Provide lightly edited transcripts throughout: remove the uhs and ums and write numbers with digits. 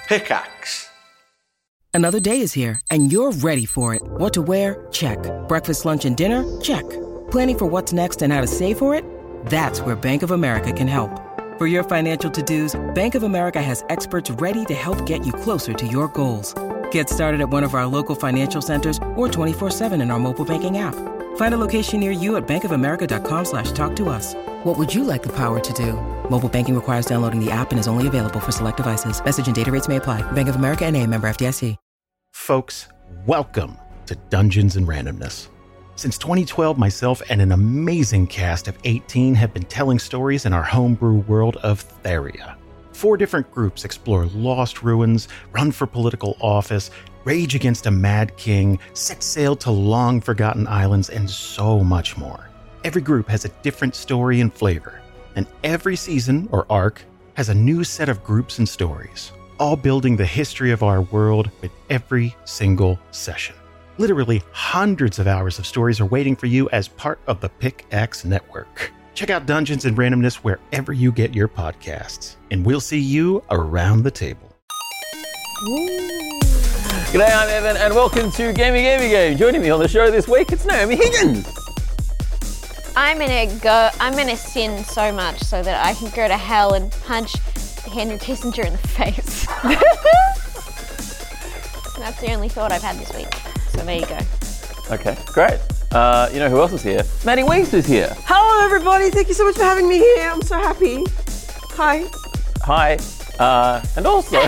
Pickaxe. Another day is here, and you're ready for it. What to wear? Check. Breakfast, lunch, and dinner? Check. Planning for what's next and how to save for it? That's where Bank of America can help. For your financial to-dos, Bank of America has experts ready to help get you closer to your goals. Get started at one of our local financial centers or 24/7 in our mobile banking app. Find a location near you at bankofamerica.com/talktous. What would you like the power to do? Mobile banking requires downloading the app and is only available for select devices. Message and data rates may apply. Bank of America N.A., member FDIC. Folks, welcome to Dungeons and Randomness. Since 2012, myself and an amazing cast of 18 have been telling stories in our homebrew world of Theria. 4 different groups explore lost ruins, run for political office, rage against a mad king, set sail to long-forgotten islands, and so much more. Every group has a different story and flavor, and every season, or arc, has a new set of groups and stories, all building the history of our world with every single session. Literally hundreds of hours of stories are waiting for you as part of the Pickaxe Network. Check out Dungeons and Randomness wherever you get your podcasts, and we'll see you around the table. G'day, I'm Evan, and welcome to Gamey Game. Joining me on the show this week, it's Naomi Higgins. I'm gonna sin so much so that I can go to hell and punch Henry Kissinger in the face. That's the only thought I've had this week. So there you go. Okay, great. You know who else is here? Maddie Weeks is here. Hello, everybody. Thank you so much for having me here. I'm so happy. Hi. Hi. And also...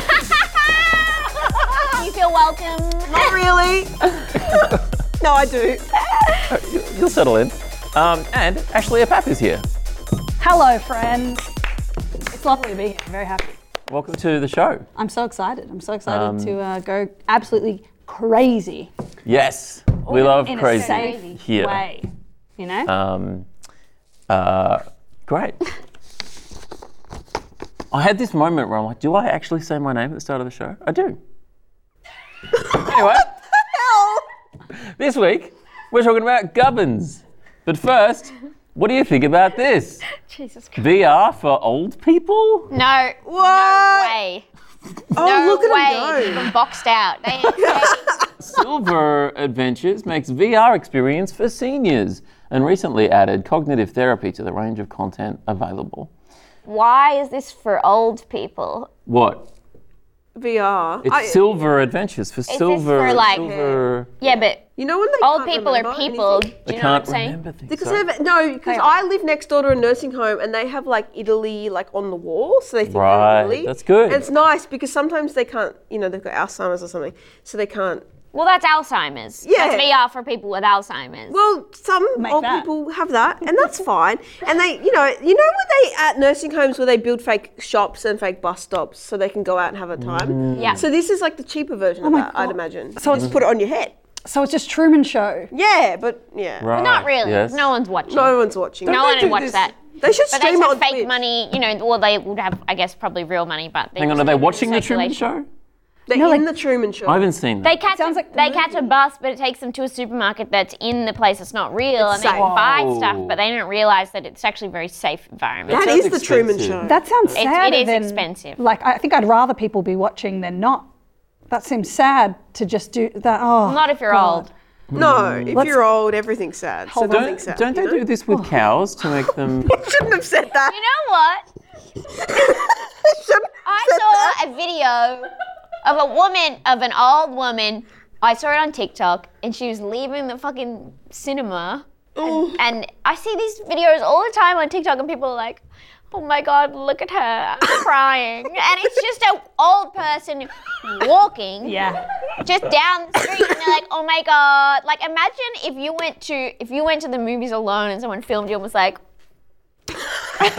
You feel welcome? Not really. No, I do. You'll settle in. And Ashley Apap is here. Hello, friends. It's lovely to be here. I'm very happy. Welcome to the show. I'm so excited. To go absolutely crazy. Yes, we love in crazy a safe here. way. You know? Great. I had this moment where I'm like, do I actually say my name at the start of the show? I do. Anyway, this week we're talking about gubbins. But first, what do you think about this? Jesus Christ. VR for old people? No. What? No way. Oh, no look at way. him go. Even boxed out. Silver Adventures makes VR experience for seniors and recently added cognitive therapy to the range of content available. Why is this for old people? What? VR. It's Silver Adventures for silver. for like- silver. Yeah, but You know when they old can't people are remember people. anything? Do I you know what I'm can't saying? remember things. Because so- because I live next door to a nursing home and they have like Italy like on the wall, so they think Right, they're Italy. that's good. And it's nice because sometimes they can't, they've got Alzheimer's or something, so they can't. Well, that's Alzheimer's. Yeah. That's VR for people with Alzheimer's. Well, some Make old that. people have that, and that's fine. And they, when they at nursing homes where they build fake shops and fake bus stops so they can go out and have a time. Yeah. So this is like the cheaper version of my that, I'd God. imagine. So just put it on your head. So it's just Truman Show. Yeah, but yeah. Right, Not really. yes. No one's watching. No one's watching. No one would watch that. They should But they stream it have on fake Twitch. money, or they would have, I guess, probably real money, but they Hang on, just are they keep it in watching the Truman circulation. Show? They're No, in like- the Truman Show. I haven't seen They that. catch sounds like the they catch a movie. bus, but it takes them to a supermarket that's in the place that's not real, It's and they safe. can buy Whoa. stuff, but they don't realise that it's actually a very safe environment. That sounds is the Truman expensive. Show. That sounds sad. It is expensive. Like, I think I'd rather people be watching than not. That seems sad to just do that. Oh, Not if you're God. old. No, if Let's- you're old, everything's sad. So nothing's sad. Don't they do this with cows to make them... Shouldn't have said that. You know what? Shouldn't have I said that. saw a video of an old woman. I saw it on TikTok, and she was leaving the fucking cinema. And I see these videos all the time on TikTok, and people are like, oh my God, look at her, I'm crying. And it's just an old person walking just down the street, and they're like, oh my God. Like, imagine if you went to the movies alone and someone filmed you and was like, that's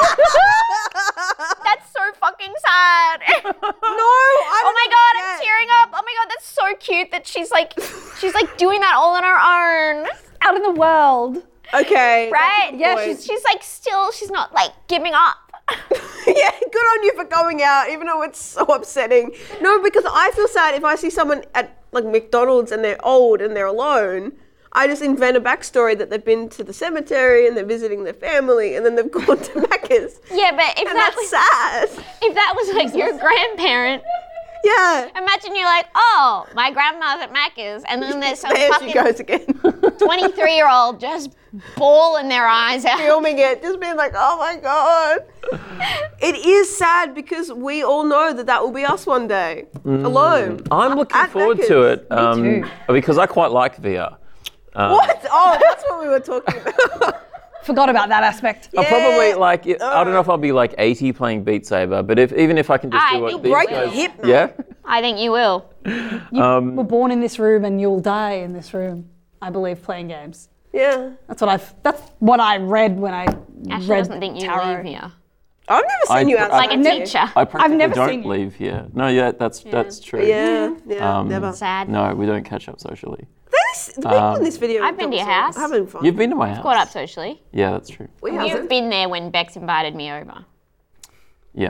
so fucking sad. Oh my God, I'm tearing up. Oh my God, that's so cute that she's like doing that all on her own. Out in the world. Okay. Right? Yeah, She's not like giving up. Yeah, good on you for going out, even though it's so upsetting. No, because I feel sad if I see someone at like McDonald's and they're old and they're alone. I just invent a backstory that they've been to the cemetery and they're visiting their family and then they've gone to Macca's. Yeah, but if And that that's was sad. if that was like your grandparent, Yeah. Imagine you're like, oh, my grandma's at Macca's, and then there's some There she goes fucking again. 23-year-old just bawling their eyes out. Filming it, just being like, oh my God. It is sad because we all know that will be us one day. Alone. I'm looking At forward Macca's. to it too. because I quite like VR. What? Oh, that's what we were talking about. Forgot about that aspect. I'll probably I don't Oh. know if I'll be like 80 playing Beat Saber, but even if I can just I do what think these break guys, your hip, man. yeah. I think you will. We're born in this room and you'll die in this room, I believe, playing games. Yeah. That's what I read when I Ashley read doesn't think you tarot. leave here. I've never seen you outside. Like a here. teacher. I practically never don't seen you. leave here. No, yeah, that's true. Yeah, never. Sad. No, we don't catch up socially. The people in this video. I've been to your don't house. Having fun. You've been to my house. Caught up socially. Yeah, that's true. We You've haven't. been there when Bex invited me over. Yeah.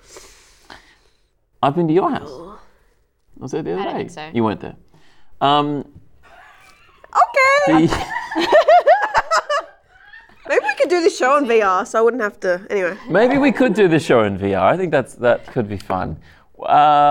I've been to your house. I was there the other I don't day. think so. You weren't there. Okay. The- Maybe we could do this show on VR so I wouldn't have to. Anyway. Maybe we could do the show in VR. I think that could be fun. What's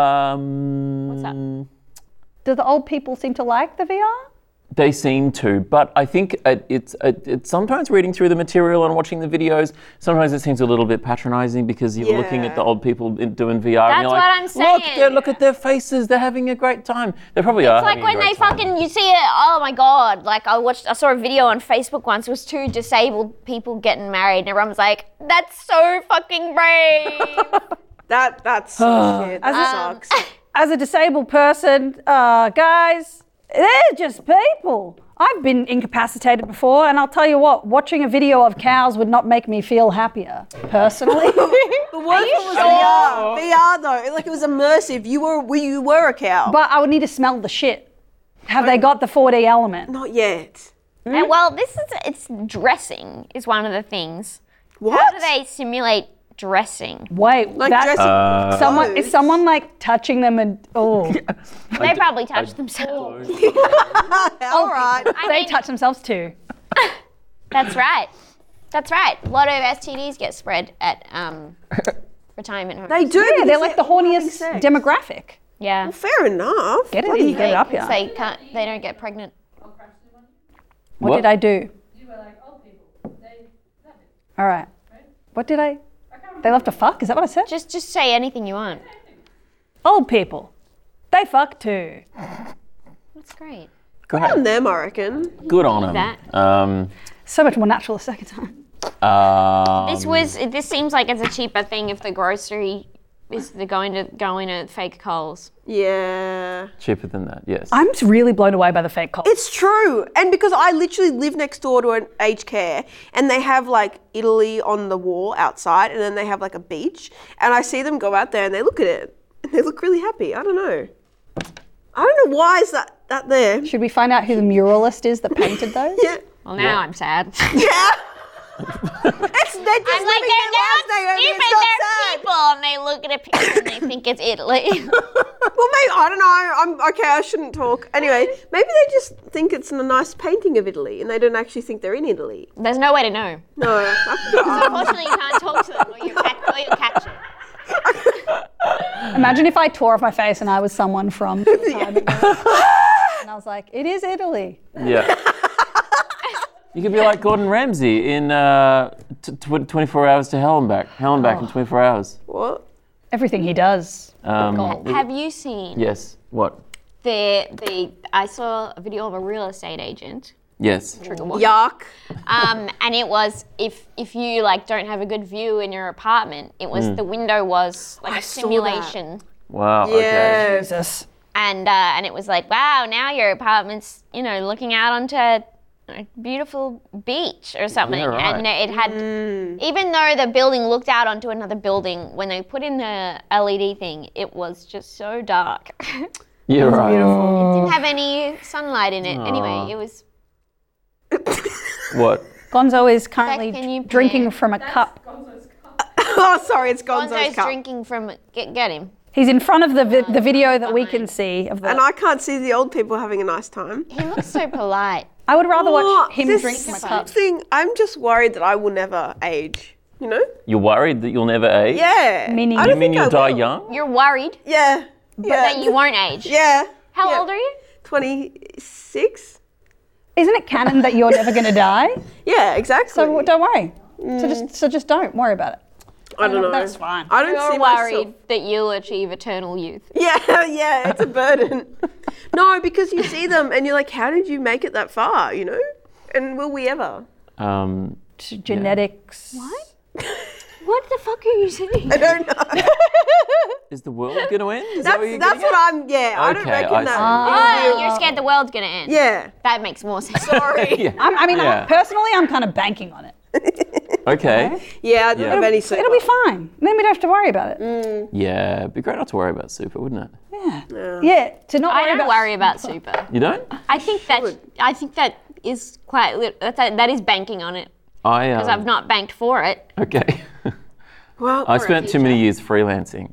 up? Do the old people seem to like the VR? They seem to, but I think it's sometimes reading through the material and watching the videos, sometimes it seems a little bit patronizing because you're looking at the old people doing VR and you're That's like, what I'm saying. Look at their faces, they're having a great time. They probably are It's like having when a they great time. fucking, you see it, oh my God. Like I saw a video on Facebook once, it was 2 disabled people getting married and everyone was like, that's so fucking brave. That's so shit. That sucks. As a disabled person, guys, they're just people. I've been incapacitated before, and I'll tell you what, watching a video of cows would not make me feel happier, personally. The worst one was VR. VR though, like it was immersive. You were a cow. But I would need to smell the shit. Have they got the 4D element? Not yet. And well, it's dressing is one of the things. What? How do they simulate dressing? Wait, Like that, dressing is someone like touching them and They probably touch themselves. All right. they touch themselves too. That's right. That's right. A lot of STDs get spread at retirement homes. They do. Yeah, because they're like the having horniest sex. demographic. Yeah. Fair enough. Get it in, get it up here. They can't. They don't get pregnant. What did I do? You were like, old people. All right. What did I? They love to fuck? Is that what I said? Just say anything you want. Old people. They fuck too. That's great. Go On ahead. them, I reckon. Good on them. That. So much more natural the second time. This seems like it's a cheaper thing if the grocery is going to fake Coles. Yeah. Cheaper than that, yes. I'm just really blown away by the fake cold. It's true. And because I literally live next door to an aged care and they have like Italy on the wall outside and then they have like a beach and I see them go out there and they look at it and they look really happy. I don't know. I don't know why is that there. Should we find out who the muralist is that painted those? Yeah. Well, now I'm sad. Yeah. They're just I'm like, living they're their lives, not Naomi. stupid. It's not They're sad. people, and they look at a picture and they think it's Italy. Well, maybe, I don't know. I'm okay. I shouldn't talk. Anyway, maybe they just think it's a nice painting of Italy and they don't actually think they're in Italy. There's no way to know. No. Unfortunately, you can't talk to them or you catch it. Imagine if I tore off my face and I was someone from retirement home. And I was like, it is Italy. Yeah. You could be like Gordon Ramsay in 24 Hours to Hell and Back. Hell and Back in 24 Hours. What? Everything he does. Gold. Have you seen Yes. What? I saw a video of a real estate agent. Yes. Yuck. And it was if you like don't have a good view in your apartment, it was the window was like a saw simulation. Wow. Okay. Yeah. Jesus. And it was like, wow, now your apartment's, looking out onto a beautiful beach or something. Yeah, right. And it had, even though the building looked out onto another building, when they put in the LED thing, it was just so dark. You're right. Didn't have any sunlight in it. Anyway, it was. What? Gonzo is currently Can you drinking play? from a cup. Oh, sorry, it's Gonzo's Gonzo's cup. drinking from. Get him. He's in front of the video that we can see of the. And I can't see the old people having a nice time. He looks so polite. I would rather Oh, watch him this drink from a cup. something. I'm just worried that I will never age. You know? You're worried that you'll never age? Yeah. Meaning- I You don't You mean think you'll I die will. young? You're worried. Yeah. But that you won't age. Yeah. How Yeah. old are you? 26? Isn't it canon that you're never going to die? Yeah, exactly. So don't worry. So just don't worry about it. I don't know. That's fine. I don't You're see worried myself. that you'll achieve eternal youth. Yeah, it's a burden. No, because you see them and you're like, how did you make it that far, you know? And will we ever? Genetics. What? What the fuck are you saying? I don't know. Is the world going to end? Is that what you're That's getting what at? I don't Okay, reckon I that. Oh, you're scared the world's gonna end. Yeah. That makes more sense. Sorry. Yeah. Personally, I'm kind of banking on it. Okay. Yeah, I don't have any super. It'll be fine. Then we don't have to worry about it. Yeah, it'd be great not to worry about super, wouldn't it? Yeah, to not I worry don't about. worry about super. You don't? I think that is quite. That is banking on it because I've not banked for it. Okay. Well, I spent too many years freelancing.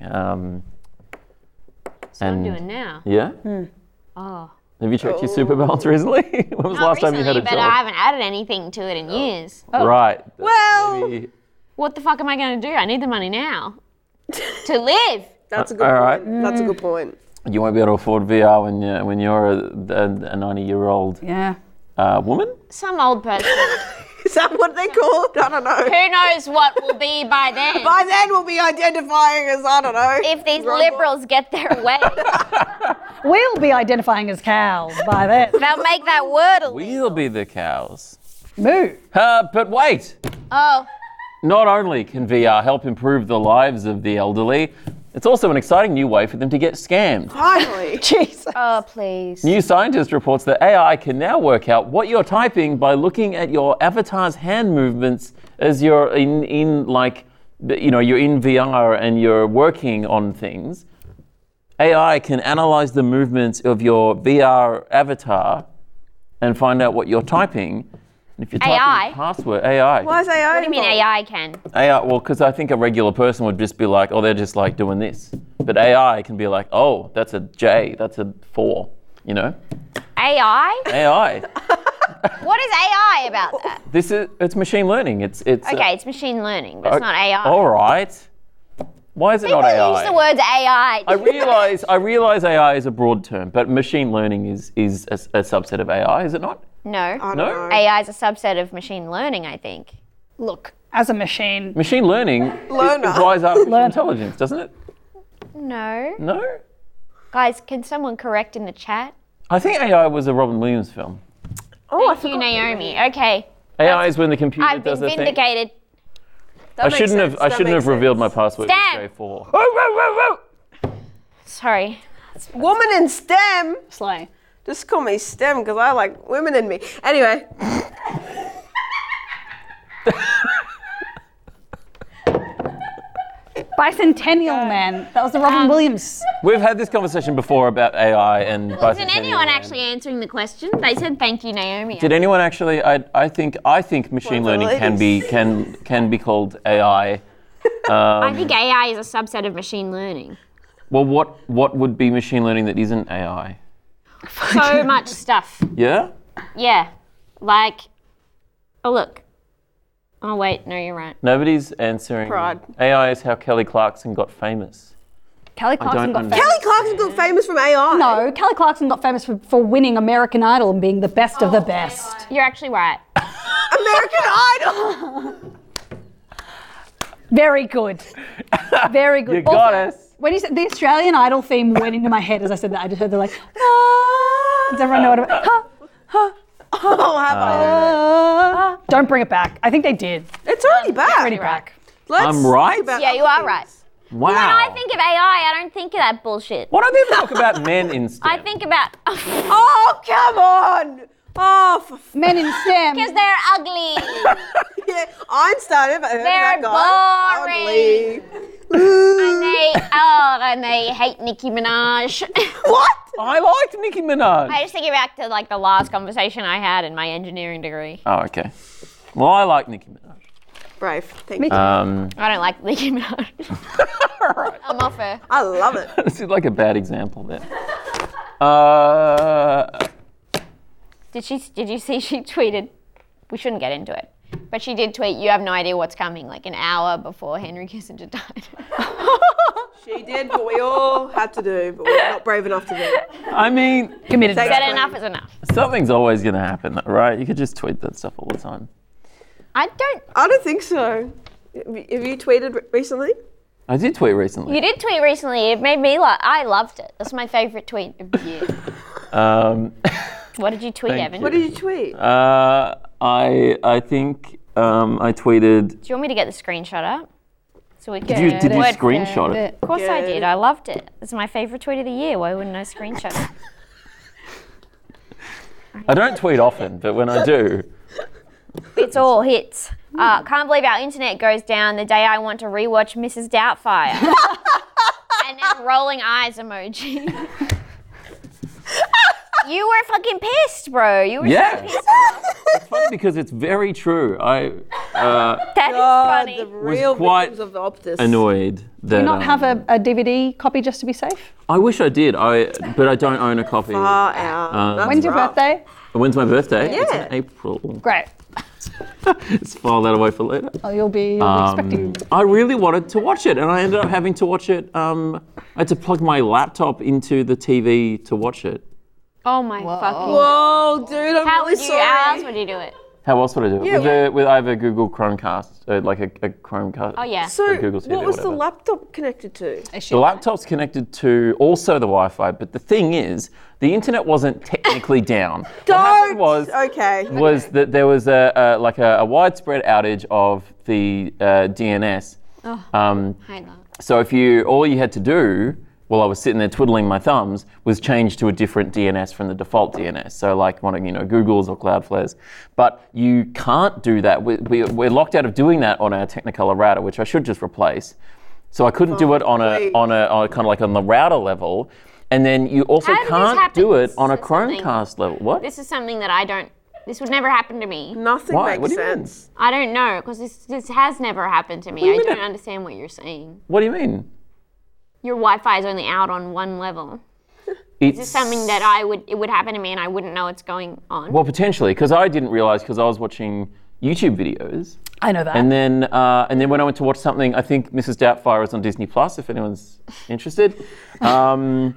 So I'm doing now. Yeah? Oh. Have you checked your super balance recently? When was the last time you had a but job? I haven't added anything to it in years. Right. Well- Maybe- What the fuck am I going to do? I need the money now to live. That's a good all point. right. That's a good point. you won't be able to afford VR when you're a 90-year-old Yeah. woman? Some old person. Is that what they're called? I don't know. Who knows what will be by then? By then we'll be identifying as, I don't know. If these robot. liberals get their way, We'll be identifying as cows by then. they'll make that word illegal. We'll be the cows. Moo. But wait! Oh, Not only can VR help improve the lives of the elderly, it's also an exciting new way for them to get scammed. Finally. Jesus. oh, please. New Scientist reports that AI can now work out what you're typing by looking at your avatar's hand movements as you're in like, you know, you're in VR and you're working on things. AI can analyze the movements of your VR avatar and find out what you're typing. And if you're typing AI? a password, AI. Why is AI What do you mean involved? AI can? AI, well, because I think a regular person would just be like, oh, they're just like doing this. But AI can be like, oh, that's a J, that's a 4, you know? AI? AI. What is AI about that? It's machine learning. It's Okay, it's machine learning, but it's not AI. All right. Why is it not People AI? use the words AI. I realize AI is a broad term, but machine learning is a subset of AI, is it not? No. I don't No? know. AI is a subset of machine learning, I think. Look, as a machine, Machine learning Learner. implies artificial intelligence, doesn't it? No. No? Guys, can someone correct in the chat? I think AI was a Robin Williams film. Oh, I Thank you, forgot. Naomi. Okay. AI is when the computer I've been does the thing. vindicated. That I makes shouldn't sense. have That makes revealed my sense. password Stan! to J4. Sorry. Woman in STEM. slay. Just call me STEM because I like women in me. Anyway. Bicentennial Man. That was the Robin Williams. We've had this conversation before about AI and Wasn't bicentennial anyone man. actually answering the question? They said thank you, Naomi. Did anyone actually? I think machine One of the learning can be called AI. I think AI is a subset of machine learning. Well, what would be machine learning that isn't AI? So much stuff. Yeah. Yeah. Like, oh, look. Oh, wait. No, you're right. Nobody's answering. Pride. AI is how Kelly Clarkson got famous. Kelly Clarkson got don't famous. Kelly Clarkson got famous from AI. No, Kelly Clarkson got famous for winning American Idol and being the best of the best. You're actually right. American Idol. Very good. Very good. You got Also, us. When you said the Australian Idol theme went into my head as I said that, I just heard they're like, ah. Does everyone know what it Oh, have I? Don't bring it back. I think they did. It's already back. Already back. Let's I'm right? talk about Yeah, you are right. Wow. When I think of AI, I don't think of that bullshit. Why don't they talk about men instead? I think about Oh, come on. Oh, Men in STEM. because they're ugly. yeah. Einstein, ever heard They're of that guy? boring. Ugly. Ooh. And they hate Nicki Minaj. What? I liked Nicki Minaj. I just thinking back to like the last conversation I had in my engineering degree. Oh, okay. Well, I like Nicki Minaj. Brave. Thank you. I don't like Nicki Minaj. I'm off her. I love it. This is like a bad example there. Did you see she tweeted? We shouldn't get into it, but she did tweet. You have no idea what's coming. Like an hour before Henry Kissinger died. She did what we all had to do, but we're not brave enough to do. I mean, Committed. Thanks, Said Glenn. enough is enough. something's always going to happen, right? You could just tweet that stuff all the time. I don't think so. Have you tweeted recently? I did tweet recently. You did tweet recently. It made me laugh. I loved it. That's my favourite tweet of the year. What did you tweet, Thank Evan? you. What did you tweet? I think I tweeted. Do you want me to get the screenshot up? So we can. Did you Word- screenshot it? Of course I did. I loved it. It's my favourite tweet of the year. Why wouldn't I screenshot it? I don't tweet often, but when I do, It's all hits. Can't believe our internet goes down the day I want to rewatch Mrs. Doubtfire. And then rolling eyes emoji. You were fucking pissed, bro. You were yeah. so pissed. It's funny because it's very true. That is funny. The real quite victims of the Optus. annoyed that. Do you not have a DVD copy just to be safe? I wish I did. But I don't own a copy. Far out. That's When's your rough. birthday? When's my birthday? It's Yeah. in April. Great. Let's file that away for later. Oh, you'll be expecting. I really wanted to watch it, and I ended up having to watch it. I had to plug my laptop into the TV to watch it. Oh my fucking. Whoa, dude, I'm How really would you, how else sorry. would you do it? How else would I do it? With I have a Google Chromecast, like a Chromecast. Oh, yeah. So, Google TV, what was the whatever. laptop connected to? The laptop's connected to also the Wi-Fi, but the thing is, the internet wasn't technically down. What happened was that there was a widespread outage of the DNS. Hang on. So all you had to do while I was sitting there twiddling my thumbs was change to a different DNS from the default DNS. So like one of Google's or Cloudflare's. But you can't do that. We're locked out of doing that on our Technicolor router, which I should just replace. So I couldn't do it on a kind of like on the router level. And then you also How did this can't happen? do it on a This is something- Chromecast level. What? This is something that I don't. This would never happen to me. Nothing Why? makes What do you mean? sense. I don't know, because this has never happened to me. I don't understand what you're saying. What do you mean? Your Wi-Fi is only out on one level. Is this something that it would happen to me and I wouldn't know what's going on? Well, potentially, because I didn't realize because I was watching YouTube videos. I know that. And then when I went to watch something, I think Mrs. Doubtfire is on Disney Plus, if anyone's interested. And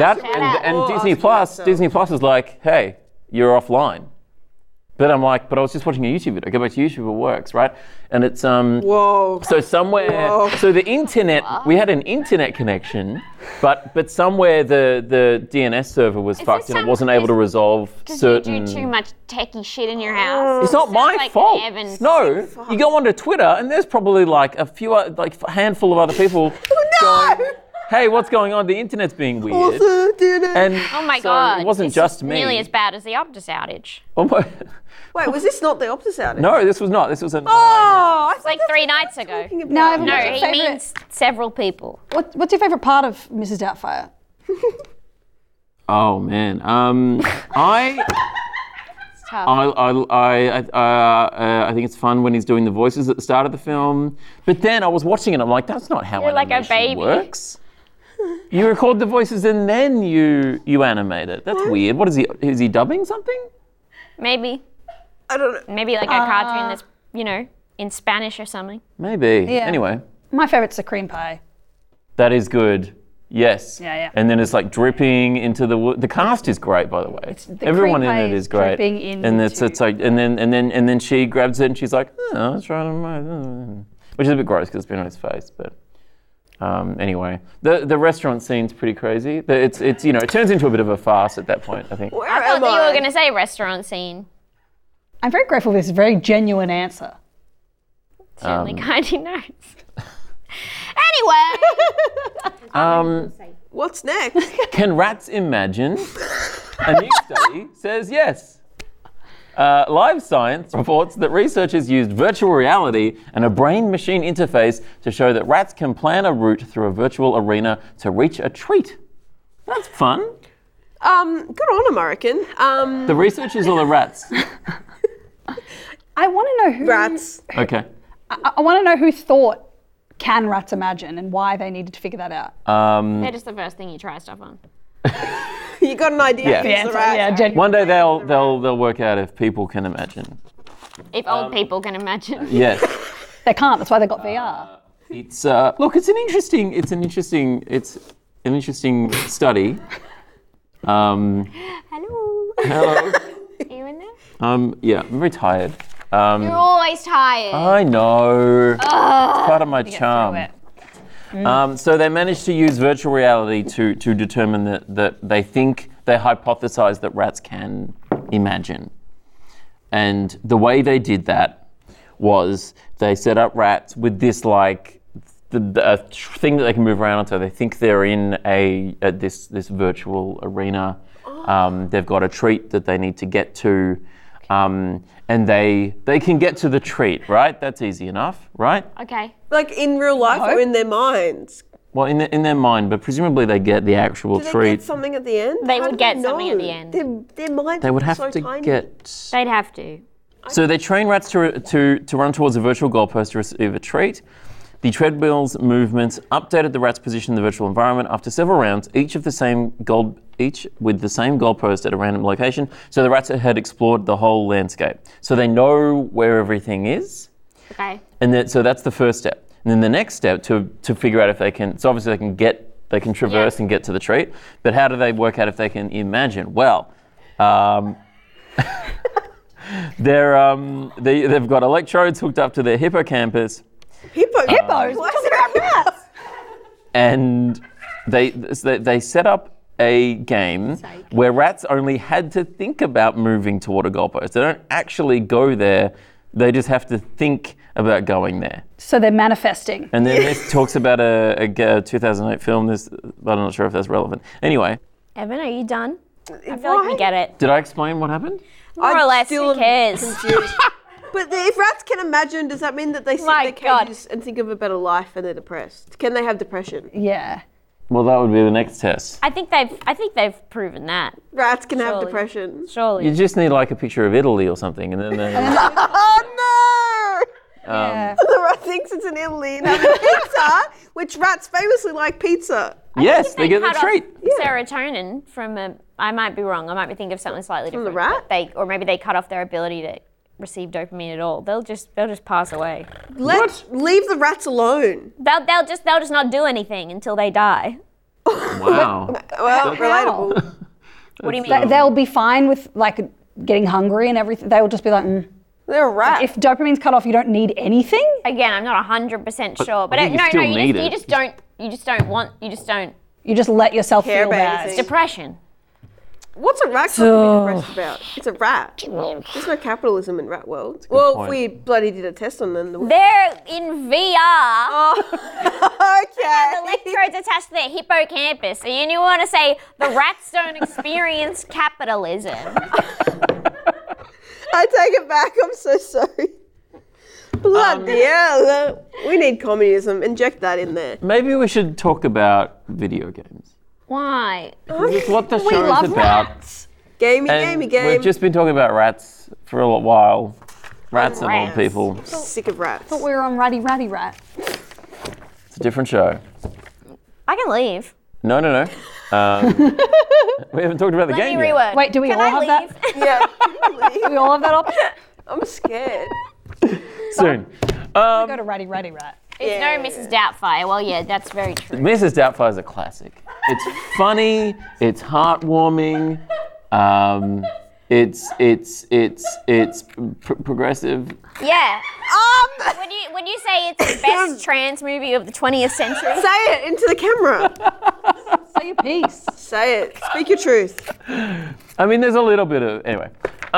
Disney Plus is like, hey, you're offline. But I'm like, but I was just watching a YouTube video. Go back to YouTube, it works, right? And it's Whoa. so somewhere, so the internet, we had an internet connection, but somewhere the DNS server was fucked and it wasn't able to resolve certain. You do too much techie shit in your house. It's not my like fault. Evan's- No, you go onto Twitter and there's probably like a handful of other people going, hey, what's going on? The internet's being weird. And Oh my so god. it wasn't this just is me. nearly as bad as the Optus outage. Oh my, Wait, was this not the Optus outage? no, this was not. This was an. Oh, It's like 3 nights ago. No, Evan, No, what's your he favourite- means several people. What's your favourite part of Mrs. Doubtfire? Oh man, I tough. I think it's fun when he's doing the voices at the start of the film. But then I was watching it, I'm like, that's not how You're like a animation baby. works. You record the voices and then you animate it. That's weird. What is he? Is he dubbing something? Maybe. I don't know. Maybe like a cartoon that's, in Spanish or something. Maybe. Yeah. Anyway, My favourite's the cream pie. that is good. Yes. Yeah. And then it's like dripping into the cast is great, by the way. Everyone cream in pie it is is great. dripping And it's into- like and then she grabs it and she's like, oh, I was trying to, which is a bit gross because it's been on his face, but. Anyway, the restaurant scene's pretty crazy. It turns into a bit of a farce at that point, I think. Where I am thought that you I? were going to say restaurant scene. I'm very grateful for this very genuine answer. Certainly Kindy knows. Anyway. What's next? Can rats imagine? A new study says yes. Live Science reports that researchers used virtual reality and a brain-machine interface to show that rats can plan a route through a virtual arena to reach a treat. That's fun. Good on, American. The researchers or the rats? I want to know who. Rats. Okay. I want to know who thought can rats imagine and why they needed to figure that out. They're just the first thing you try stuff on. You got an idea? Yeah. for The the rat? One day they'll work out if people can imagine. If old people can imagine. Yes. They can't. That's why they got VR. It's look, it's an interesting study. Hello. Hello. Are you in there? Yeah, I'm very tired. You're always tired. I know. It's part of my charm. So they managed to use virtual reality to determine that they hypothesize that rats can imagine. And the way they did that was they set up rats with this like a thing that they can move around onto. They think they're in this virtual arena. They've got a treat that they need to get to. And they can get to the treat, right? That's easy enough, right? Okay. Like in real life or in their minds? Well, in their mind, but presumably they get the actual Do they treat. get something at the end? They How would do get something at the end. Their minds They would have so to tiny. get. They'd have to. So they train rats to run towards a virtual goalpost to receive a treat. The treadmill's movements updated the rat's position in the virtual environment. After several rounds, each with the same goalpost at a random location. So the rats had explored the whole landscape. So they know where everything is. Okay. And so that's the first step. And then the next step to figure out if they can. So obviously they can traverse and get to the treat. But how do they work out if they can imagine? Well, they've got electrodes hooked up to their hippocampus. Hippos? We're talking about rats. And they set up a game where rats only had to think about moving toward a goalpost. They don't actually go there. They just have to think about going there. So they're manifesting. And then this talks about a 2008 film. But I'm not sure if that's relevant. Anyway. Evan, are you done? I feel like we get it. Did I explain what happened? More or less, who cares? Confused. But if rats can imagine, does that mean that they sit in My their God. cages and think of a better life and they're depressed? Can they have depression? Yeah. Well, that would be the next test. I think they've proven that. Rats can have Surely. depression. Surely. You just need like a picture of Italy or something, and then Oh no! Yeah. The rat thinks it's in Italy and having pizza, which rats famously like pizza. yes, they get the cut off treat. serotonin from I might be wrong. I might be thinking of something slightly different. the rat? Or maybe they cut off their ability to receive dopamine at all. They'll just pass away. Leave the rats alone. They'll just not do anything until they die. Wow. Well, relatable. What do you mean? They'll be fine with like getting hungry and everything. They will just be like, They're a rat. if dopamine's cut off, you don't need anything. Again, I'm not 100% sure, but I think you still need it. you just don't. You just let yourself Care feel about bad. anything. Depression. What's a rat got to be depressed about? It's a rat. There's no capitalism in rat world. Well, point. if we bloody did a test on them. They're in VR. Okay. Electrodes attached to their hippocampus. So you want to say the rats don't experience capitalism? I take it back. I'm so sorry. Bloody hell. We need communism. Inject that in there. Maybe we should talk about video games. Why? It's what the We show love is about. rats. Gamey, And gamey, game. we've just been talking about rats for a while. Rats and old Rats. people. Sick of rats. We were on Ratty Rat. It's a different show. I can leave. No. We haven't talked about the Let game me yet. reword. Wait, do we Can all I have leave? that? Yeah. Do we all have that option? I'm scared. Soon. Go to Ratty Rat. It's no Mrs. Doubtfire. Well, yeah, that's very true. Mrs. Doubtfire is a classic. It's funny. It's heartwarming. It's progressive. Yeah. Would you say it's the best trans movie of the 20th century? Say it into the camera. Say your piece. Say it. Speak your truth. I mean, there's a little bit of anyway.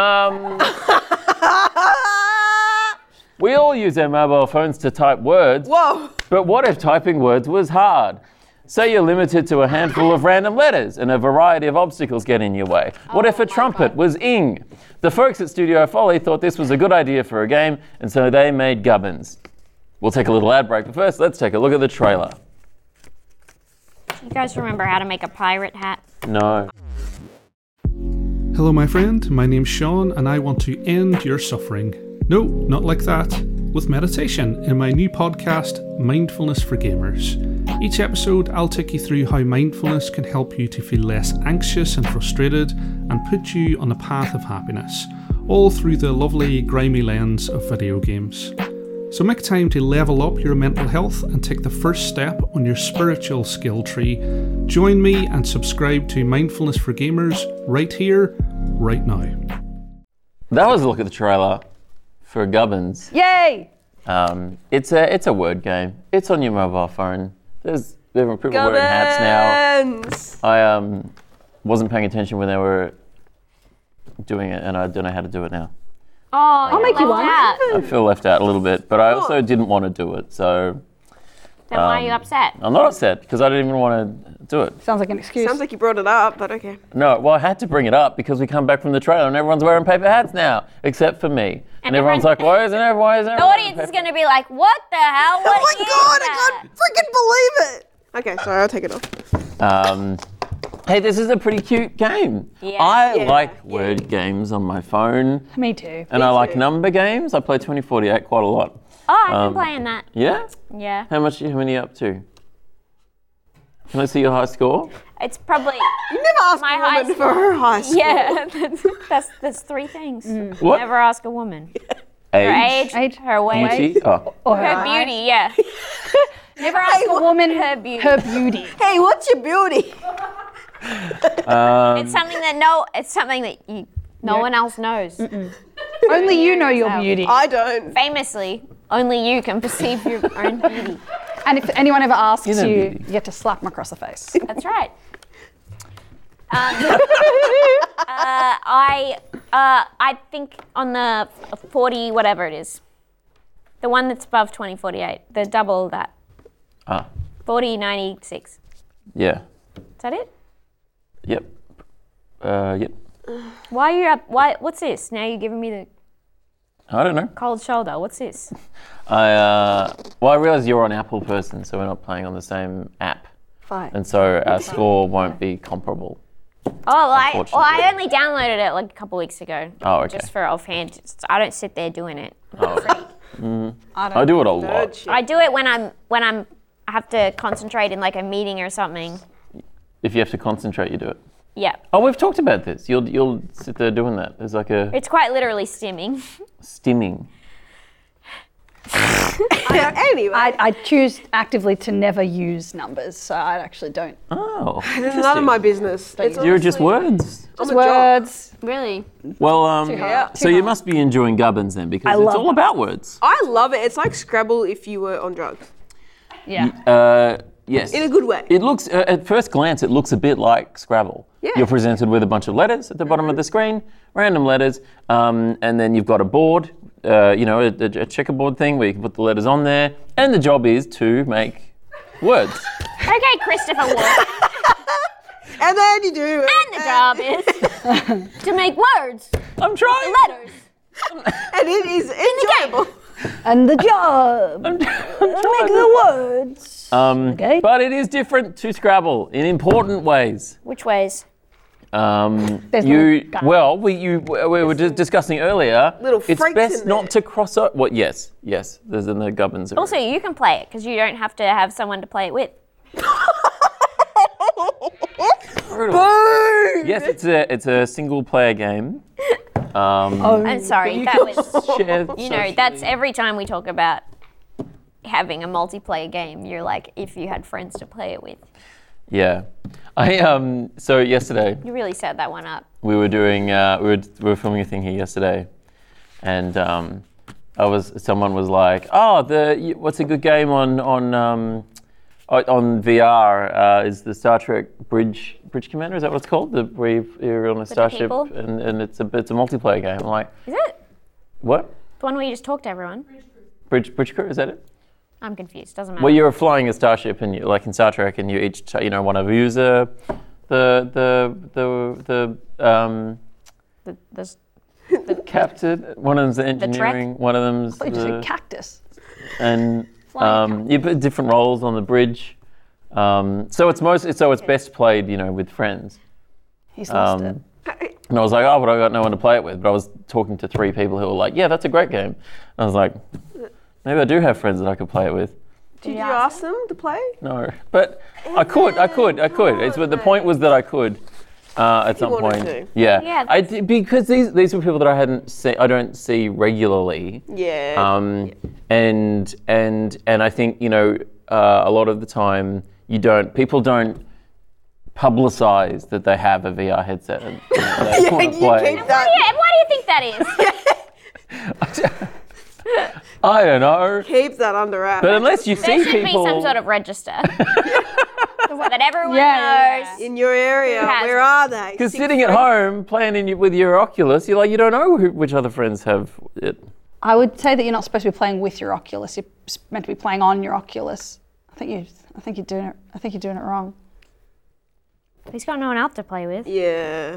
We all use our mobile phones to type words. Whoa. But what if typing words was hard? Say you're limited to a handful of random letters and a variety of obstacles get in your way. What if a trumpet was ing? The folks at Studio Folly thought this was a good idea for a game, and so they made Gubbins. We'll take a little ad break, but first let's take a look at the trailer. You guys remember how to make a pirate hat? No. Hello, my friend. My name's Sean, and I want to end your suffering. No, not like that. With meditation in my new podcast, Mindfulness for Gamers. Each episode, I'll take you through how mindfulness can help you to feel less anxious and frustrated and put you on a path of happiness, all through the lovely, grimy lens of video games. So make time to level up your mental health and take the first step on your spiritual skill tree. Join me and subscribe to Mindfulness for Gamers right here, right now. That was a look at the trailer for Gubbins. Yay! It's a word game. It's on your mobile phone. There's people wearing hats now. Gubbins! I wasn't paying attention when they were doing it, and I don't know how to do it now. Oh, I'll make you one. I feel left out a little bit, but I also didn't want to do it, so Then why are you upset? I'm not upset because I didn't even want to do it. Sounds like an excuse. Sounds like you brought it up, but okay. No, well, I had to bring it up because we come back from the trailer and everyone's wearing paper hats now, except for me. And everyone's like, why isn't everyone? The audience is going to be like, what the hell? What Oh my is god, that? I can't freaking believe it! Okay, sorry, I'll take it off. Hey, this is a pretty cute game. Yeah. I Yeah, like yeah. word games on my phone, Me too. and I like too. number games. I play 2048 quite a lot. Oh, I've been playing that. Yeah? Yeah. How many are you up to? Can I see your high score? It's probably, You never asked My a high woman for her high score. yeah, that's three things. What? Never ask a woman. Age? Her age, her weight, Beauty? Oh. Or her beauty, yeah. Never ask a woman her beauty. her beauty. Hey, what's your beauty? It's something that no one else knows. Only you know your beauty. I don't. Famously, only you can perceive your own beauty. And if anyone ever asks You know you, beauty. you get to slap them across the face. That's right. I think on the 40, whatever it is, the one that's above 2048, the double that, Ah, 4096. yeah. Is that it? Yep. Yep. Why are you up? What's this? Now you're giving me the I don't know. cold shoulder. What's this? I realize you're an Apple person, so we're not playing on the same app. Fine. And so our score won't be comparable. I Unfortunately. only downloaded it like a couple weeks ago. Oh, okay. Just for offhand. I don't sit there doing it. Oh. I do it a lot. I do it when I have to concentrate in like a meeting or something. If you have to concentrate, you do it. Yeah. Oh, we've talked about this. You'll sit there doing that. There's like a It's quite literally stimming. stimming. Anyway, I choose actively to never use numbers, so I actually don't. Oh, it's none of my business. It's You're just words. I'm a Words. Really? Well, Yeah. so you must be enjoying Gubbins then, because it's love all about words. I love it. It's like Scrabble if you were on drugs. Yeah. Yes. In a good way. It looks, at first glance, it looks a bit like Scrabble. Yeah. You're presented with a bunch of letters at the bottom of the screen, random letters, and then you've got a board, a checkerboard thing where you can put the letters on there, and the job is to make words. Okay, Christopher Wolf. And then you do. And the job is to make words, I'm trying. letters. And it is enjoyable. And the job. Make the words. Okay. But it is different to Scrabble in important ways. Which ways? There's We little were discussing earlier. Little it's freaks best in not there. to cross over. Well, yes. There's in the Gubbins. Also, you can play it because you don't have to have someone to play it with. Yes, it's a single player game. I'm sorry, that was, Shared that's every time we talk about having a multiplayer game, you're like, if you had friends to play it with. Yeah, so yesterday You really set that one up. we were doing we were filming a thing here yesterday, and someone was like, oh, what's a good game on VR is the Star Trek Bridge Commander. Is that what it's called? Where you're on a starship people? and it's a multiplayer game. I'm like, Is it? what? The one where you just talk to everyone? Bridge Crew, is that it? I'm confused, doesn't matter. Well, you're flying a starship, and you like in Star Trek, and you each, one of you's the captain, one of them's the engineering, one of them's I thought you just said the, cactus. and you put different roles on the bridge. So it's best played, with friends. He's lost it. And I was like, but I got no one to play it with. But I was talking to 3 people who were like, yeah, that's a great game. And I was like, maybe I do have friends that I could play it with. Did you ask them to play? No, but I could. It's the point was that I could. at some wanted point. to. Yeah. Yeah, Because these were people that I don't see regularly. Yeah. And I think, a lot of the time people don't publicize that they have a VR headset and they want to play. keep that. Yeah, why do you think that is? I don't know. Keep that under wraps. But unless you There see should people... be some sort of register. So that everyone Yeah, knows. In your area, has where it? are they? Because Six sitting at friends? home playing with your Oculus, you don't know which other friends have it. I would say that you're not supposed to be playing with your Oculus. You're meant to be playing on your Oculus. I think you're doing it wrong. He's got no one else to play with. Yeah.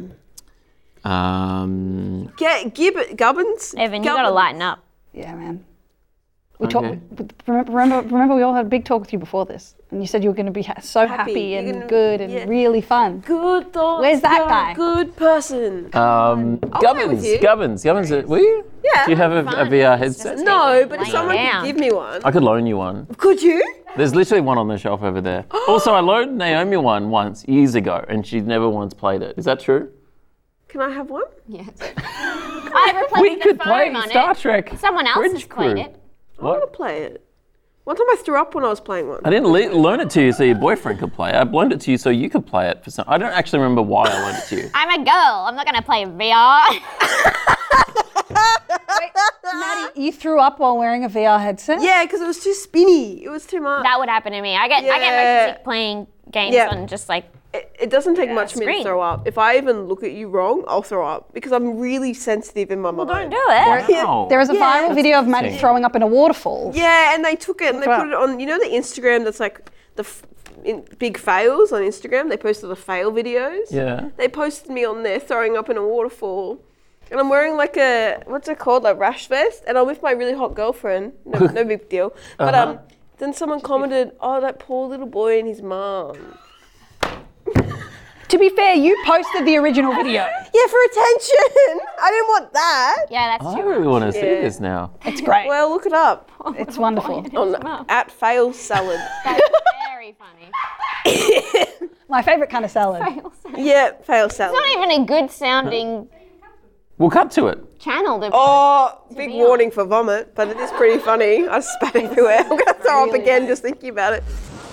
Gubbins. Evan, you gotta lighten up. Yeah, man. We remember we all had a big talk with you before this, and you said you were going to be so happy You're and gonna- good and yeah. really fun. Good thoughts. Where's that you're a guy? Good person. Gubbins, you. Gubbins, will you? Yeah. Do you have a VR headset? No, but if Laying someone down. could give me one. I could loan you one. Could you? There's literally one on the shelf over there. Also, I loaned Naomi one once, years ago, and she'd never once played it. Is that true? Can I have one? Yes. I replaced We the could foam play on Star it. Trek. Someone else Bridge has played Crew. it. I want to What? play it. One time I threw up when I was playing one. I didn't loan it to you so your boyfriend could play it. I loaned it to you so you could play it for some. I don't actually remember why I loaned it to you. I'm a girl. I'm not gonna play VR. Wait, Maddie, you threw up while wearing a VR headset? Yeah, because it was too spinny. It was too much. That would happen to me. I get Yeah. motion sick playing games Yeah. on just like. It doesn't take much for me to screen. throw up. If I even look at you wrong, I'll throw up because I'm really sensitive in my mind. Don't do it. Wow. There is a Yeah. viral video of Maddie interesting. throwing up in a waterfall. Yeah, and they took it and they Wow. put it on. You know the Instagram that's like the big fails on Instagram. They posted the fail videos. Yeah. They posted me on there throwing up in a waterfall, and I'm wearing like a what's it called, like rash vest, and I'm with my really hot girlfriend. No big deal. But then someone commented, "Oh, that poor little boy and his mum." To be fair, you posted the original video. Yeah, for attention. I didn't want that. Yeah, that's I true. really want to see Yeah. this now. It's great. Well, look it up It's wonderful. on at fail salad. That's very funny. My favourite kind of salad. Yeah, fail salad. It's not even a good sounding We'll cut to it. channel to. Oh, big be warning for vomit, but it is pretty funny. I spat everywhere. I'm gonna throw up again just thinking about it.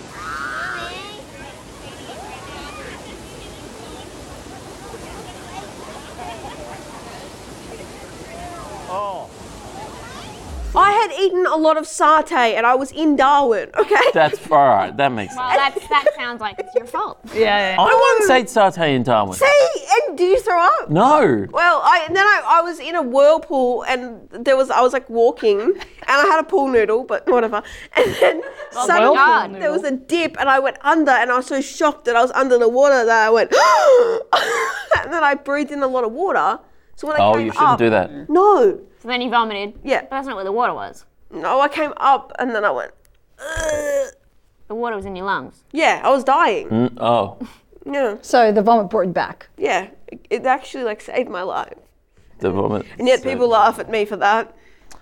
I had eaten a lot of satay and I was in Darwin, okay? That's all right. That makes sense. Well, that sounds like it's your fault. Yeah. I once ate satay in Darwin. See, and did you throw up? No. Well, I was in a whirlpool and I was like walking and I had a pool noodle, but whatever. And then suddenly God. there was a dip and I went under and I was so shocked that I was under the water that I went, and then I breathed in a lot of water. So when I Oh, came you shouldn't up, do that. No, So then you vomited. Yeah. But that's not where the water was. no, I came up and then I went, ugh. The water was in your lungs. Yeah, I was dying. Oh. Yeah, So the vomit brought you back. yeah, it actually like saved my life. The vomit. And yet people laugh at me for that.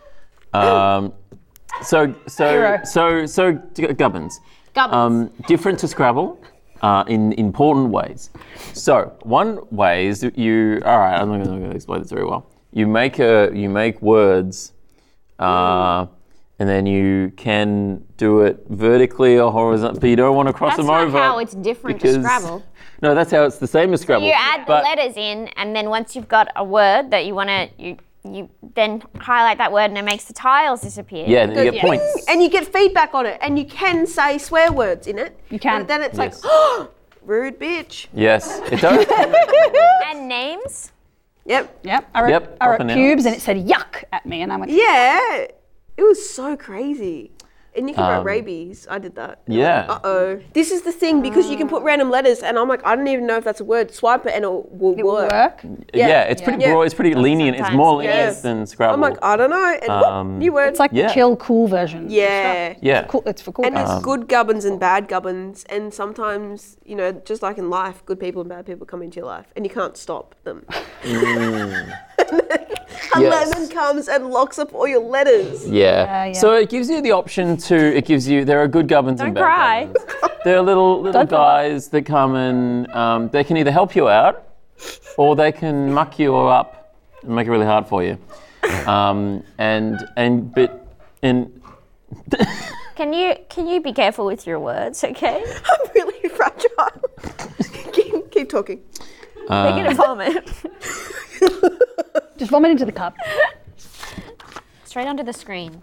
So Hero. Gubbins. Gubbins. Different to Scrabble in important ways. So one way is that I'm not going to explain this very well. You make words, and then you can do it vertically or horizontally, but you don't want to cross That's them not over. how it's different to Scrabble. No, that's how it's the same as Scrabble. You add the but- letters in, and then once you've got a word that you want to, you then highlight that word, and it makes the tiles disappear. Yeah, then you get points. And you get feedback on it, and you can say swear words in it. You can. But then it's Yes. like, oh, rude bitch. Yes, it does. And names. Yep. Yep. I wrote Yep, often pubes now. and it said yuck at me, and I went, Yeah. It was so crazy. And you can write rabies. I did that. Yeah. Uh-oh. This is the thing, because you can put random letters, and I'm like, I don't even know if that's a word. Swipe it and it will it will work. work. Yeah, it's pretty Yeah. broad. It's pretty lenient. It's more Sometimes, lenient yes. than Scrabble. I'm like, I don't know. And whoop, new word. It's like Yeah. the chill, cool version. yeah. yeah. Cool. It's for cool And guys. there's good gubbins and bad gubbins, and sometimes, just like in life, good people and bad people come into your life, and you can't stop them. A Yes. lemon comes and locks up all your letters. Yeah. yeah. So it gives you the option It gives you. There are good gubbins and Don't bad cry. gubbins. There are little Don't cry. guys that come and they can either help you out, or they can muck you up and make it really hard for you. Can you be careful with your words, okay? I'm really fragile. keep talking. Making a vomit. Just vomit into the cup. Straight onto the screen.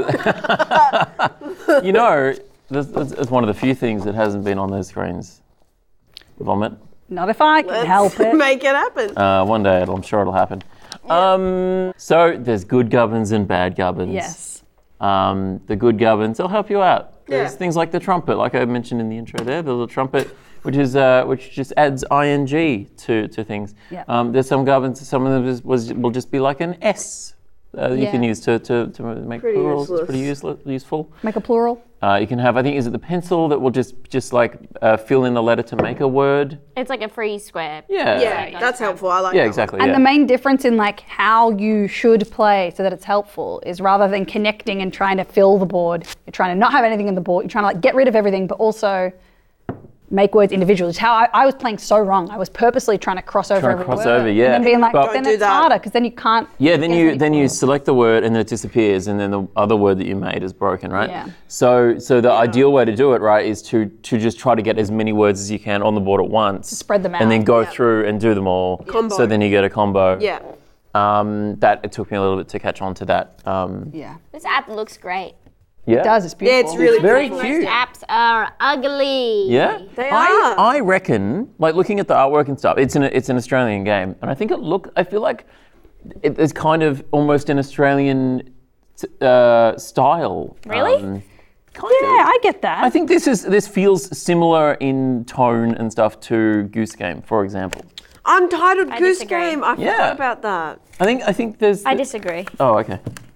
You know, it's one of the few things that hasn't been on those screens. Vomit. Not if I can help it. Make it happen. One day, I'm sure it'll happen. So there's good gubbins and bad gubbins. Yes. The good gubbins, they'll help you out. There's Yeah. things like the trumpet, like I mentioned in the intro there, the little trumpet, which just adds ing to things. Yeah. There's some gubbins, some of them will just be like an S. You can use to make Pretty plurals. useless. It's pretty useful. Make a plural. You can have, I think, is it the pencil that will just like fill in the letter to make a word? It's like a free square. Yeah, that's helpful. I like Yeah, that exactly. And yeah. the main difference in like how you should play so that it's helpful is rather than connecting and trying to fill the board, you're trying to not have anything in the board. You're trying to like get rid of everything, but also make words individually. It's how I was playing so wrong. I was purposely trying to cross over every word. yeah. And then being like, But- then Don't do it's that. harder because then you can't. Yeah, get as many you forms. select the word and then it disappears, and then the other word that you made is broken, right? Yeah. So the ideal way to do it, right, is to just try to get as many words as you can on the board at once. spread them And then out. go through and do them all. Combo. So then you get a combo. Yeah. That it took me a little bit to catch on to that. Yeah. This app looks great. Yeah. It does. It's Yeah, beautiful. it's really Very cool. cute. Apps are ugly. Yeah, They are. I reckon, like looking at the artwork and stuff, it's an Australian game, and I think I feel like it's kind of almost an Australian style. Really? Kind Yeah, of. I get that. I think this feels similar in tone and stuff to Goose Game, for example. Untitled Goose disagree. Game. I Yeah. forgot about that. I think there's. I disagree. Oh, okay.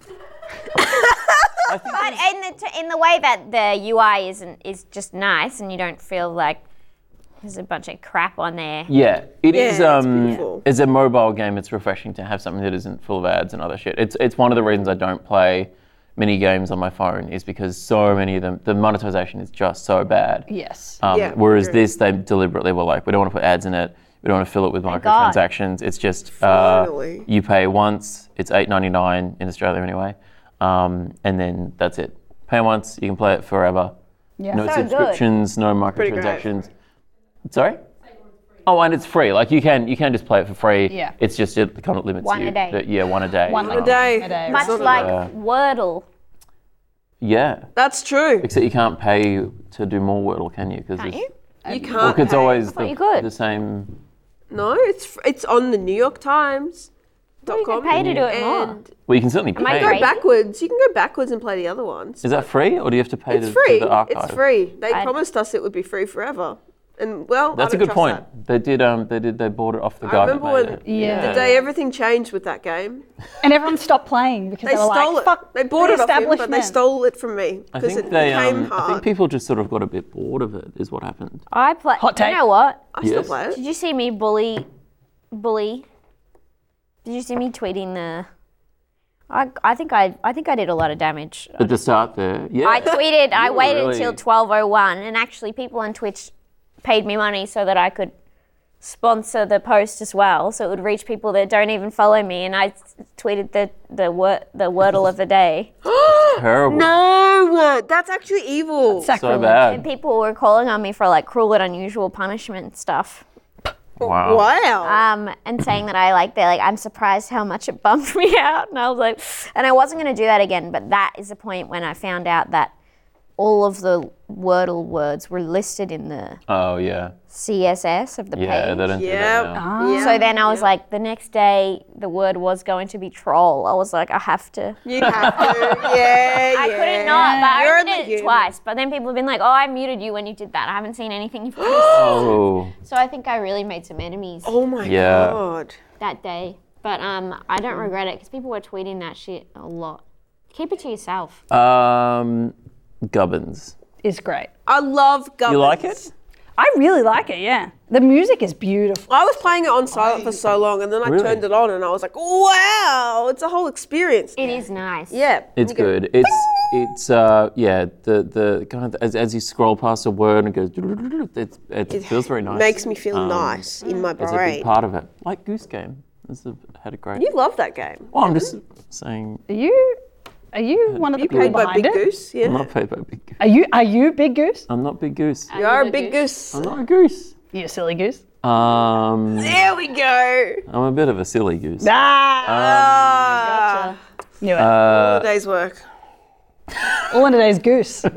But in the way that the UI is just nice, and you don't feel like there's a bunch of crap on there. Yeah, it is. it's beautiful. As a mobile game, it's refreshing to have something that isn't full of ads and other shit. It's one of the reasons I don't play mini games on my phone is because so many of them, the monetization is just so bad. yes. Yeah, Whereas agree. this, they deliberately were like, we don't want to put ads in it. We don't want to fill it with God. microtransactions. It's just Finally. you pay once. It's $8.99 in Australia anyway, and then that's it. Pay once, you can play it forever. Yeah. No So good. subscriptions, no Pretty great. microtransactions. Sorry? Oh, and it's free. Like you can just play it for free. Yeah. It's just it kind of limits One you. a day. Yeah, one a day. One A day. A day. Much not like bad. Wordle. Yeah. That's true. Except you can't pay to do more Wordle, can you? Because Can't you? You can't. it's pay. always thought you could. the same. No, it's on the New York Times. You can pay to do it more. And Well, you can certainly I pay. go crazy? backwards. You can go backwards and play the other ones. Is that free, or do you have to pay It's to free. the archive? It's free. They I- promised us it would be free forever. And well, That's I a don't good trust point. that. They bought it off the I guy that remember made when it. Yeah. the day everything changed with that game. And everyone stopped playing because They they, were stole like, it. fuck They bought the it off him, but they establishment. stole it from me I because think it they. became I hard. think people just sort of got a bit bored of it. Is what happened. I play. Hot You take. know what? I still Yes. play it. Did you see me bully? Did you see me tweeting the? I think I did a lot of damage. At the start there, yeah. I tweeted. I You were waited really- until 12:01, and actually, people on Twitch paid me money so that I could sponsor the post as well, so it would reach people that don't even follow me. And I tweeted the Wordle of the day, Terrible. No, that's actually evil. So Sacrilege. and bad. people were calling on me for like cruel and unusual punishment stuff. Wow. Wow. And saying that they're like, I'm surprised how much it bummed me out. And I was like, and I wasn't going to do that again, but that is the point when I found out that all of the Wordle words were listed in the Oh yeah. CSS of the Yeah, page. they don't do Yep. that now. Yeah. So then I was like, the next day, the word was going to be troll. I was like, I have to. You have to. Yeah, I yeah. couldn't not, but You're I in only the did it unit. twice. But then people have been like, oh, I muted you when you did that. I haven't seen anything you've posted. Oh. So I think I really made some enemies Oh my Yeah. god. that day. But I don't regret it because people were tweeting that shit a lot. Keep it to yourself. Gubbins. Is great. I love Gubbins. You like it? I really like it, yeah. The music is beautiful. I was playing it on silent for so long, and then I Really? turned it on, and I was like, wow, it's a whole experience. It is nice. Yeah. It's You go, good. It's the kind of as you scroll past a word and it goes, it feels very nice. Makes me feel nice in my It's a big brain. part of it. Like Goose Game. Had a great. You love that game. Well, I'm just saying. Are you one of the You people paid by behind Big it? Goose, yeah. I'm not paid by Big Goose. Are you Big Goose? I'm not Big Goose. You are a big goose. I'm not a goose. You silly goose. There we go. I'm a bit of a silly goose. Ah, Knew it. all day's work. All in a day's goose.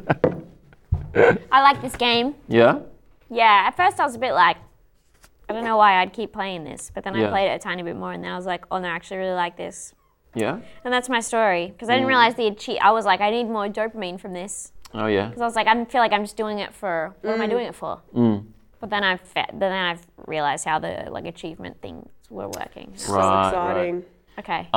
I like this game. Yeah? Yeah, at first I was a bit like, I don't know why I'd keep playing this, but then I Yeah. played it a tiny bit more, and then I was like, oh no, I actually really like this. Yeah? And that's my story, because I didn't realize I was like, I need more dopamine from this, Oh, yeah. because I was like, I feel like I'm just doing it for, what am I doing it for? But then I've realized how the achievement things were working. Right, Exciting. Okay.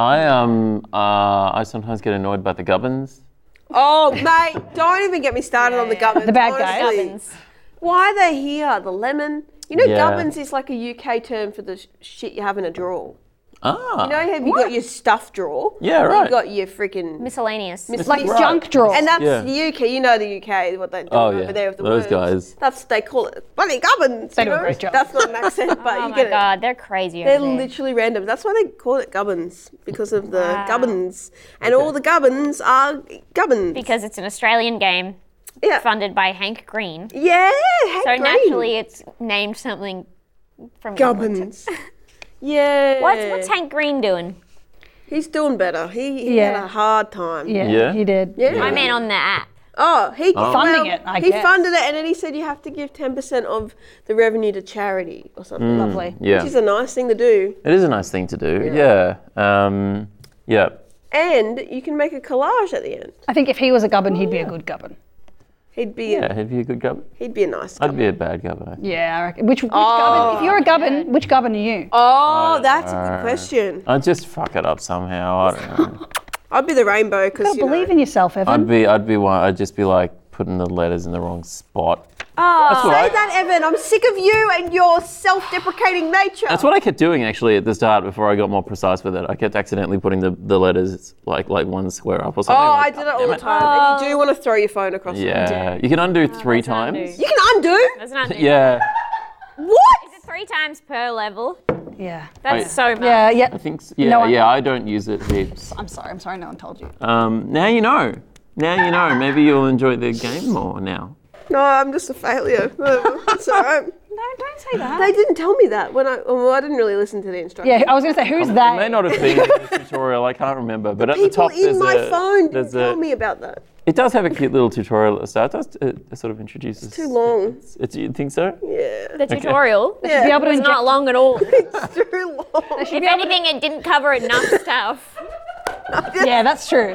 I sometimes get annoyed by the gubbins. Oh, mate, don't even get me started on the gubbins. The bad guys. honestly. Gubbins. Why are they here? The lemon. You know, Yeah. gubbins is like a UK term for the shit you have in a drawer. Ah. You know, have you got your stuff drawer? Yeah, and right. You've got your freaking... Miscellaneous. Like Right. junk drawer. And that's Yeah. the UK. You know the UK, what they do Oh, over yeah. there with the Those words. guys. They call it bloody gubbins. They you do a know? great job. That's not an accent, but Oh you my get it. god, they're crazy They're over there. literally random. That's why they call it gubbins, because of the Wow. gubbins. And all the gubbins are gubbins. Because it's an Australian game Yeah. funded by Hank Green. Yeah, So Hank Green. naturally it's named something from England. Gubbins. Yeah. What's Hank Green doing? He's doing better. He Yeah. had a hard time. Yeah, Yeah? he did. Yeah. I meant on the app. Oh, he Funding it, I he guess. funded it, and then he said you have to give 10% of the revenue to charity or something. Lovely. Yeah. Which is a nice thing to do. It is a nice thing to do. Yeah. Yeah. And you can make a collage at the end. I think if he was a gubbin, he'd be a good gubbin. He'd be Yeah, he'd be a good gubbin. he'd be a nice I'd gubbin. be a bad gubbin. Yeah, I reckon. Which gubbin? If you're a gubbin, which gubbin are you? Oh, that's a good question. I'd just fuck it up somehow. I don't know. I'd be the rainbow because you Believe know. in yourself, Evan. I'd be one. I'd just be like putting the letters in the wrong spot. Oh, That's what Say I, that, Evan. I'm sick of you and your self-deprecating nature. That's what I kept doing actually at the start before I got more precise with it. I kept accidentally putting the letters like one square up or something. Oh, I like, did it all the time. And you do want to throw your phone across the room. Yeah, you can undo 3 times. You can undo? That's not Yeah, What? Is it 3 times per level? Yeah. That's so much. Yeah, yeah. I think. No, I don't use it heaps. I'm sorry no one told you. Now you know. Now you know. Maybe you'll enjoy the game more now. No, I'm just a failure. It's all right. No, don't say that. They didn't tell me that when I didn't really listen to the instructions. Yeah, I was going to say, who's It that? may not have been in the tutorial. I can't remember. But at the People top, in there's my a, phone didn't there's tell a, me about that. It does have a cute little tutorial at the start. It sort of introduces. Too long. You think so? Yeah. The tutorial Yeah. Be able to was inject. not long at all. It's too long. If anything, it didn't cover enough stuff. Yeah, that's true.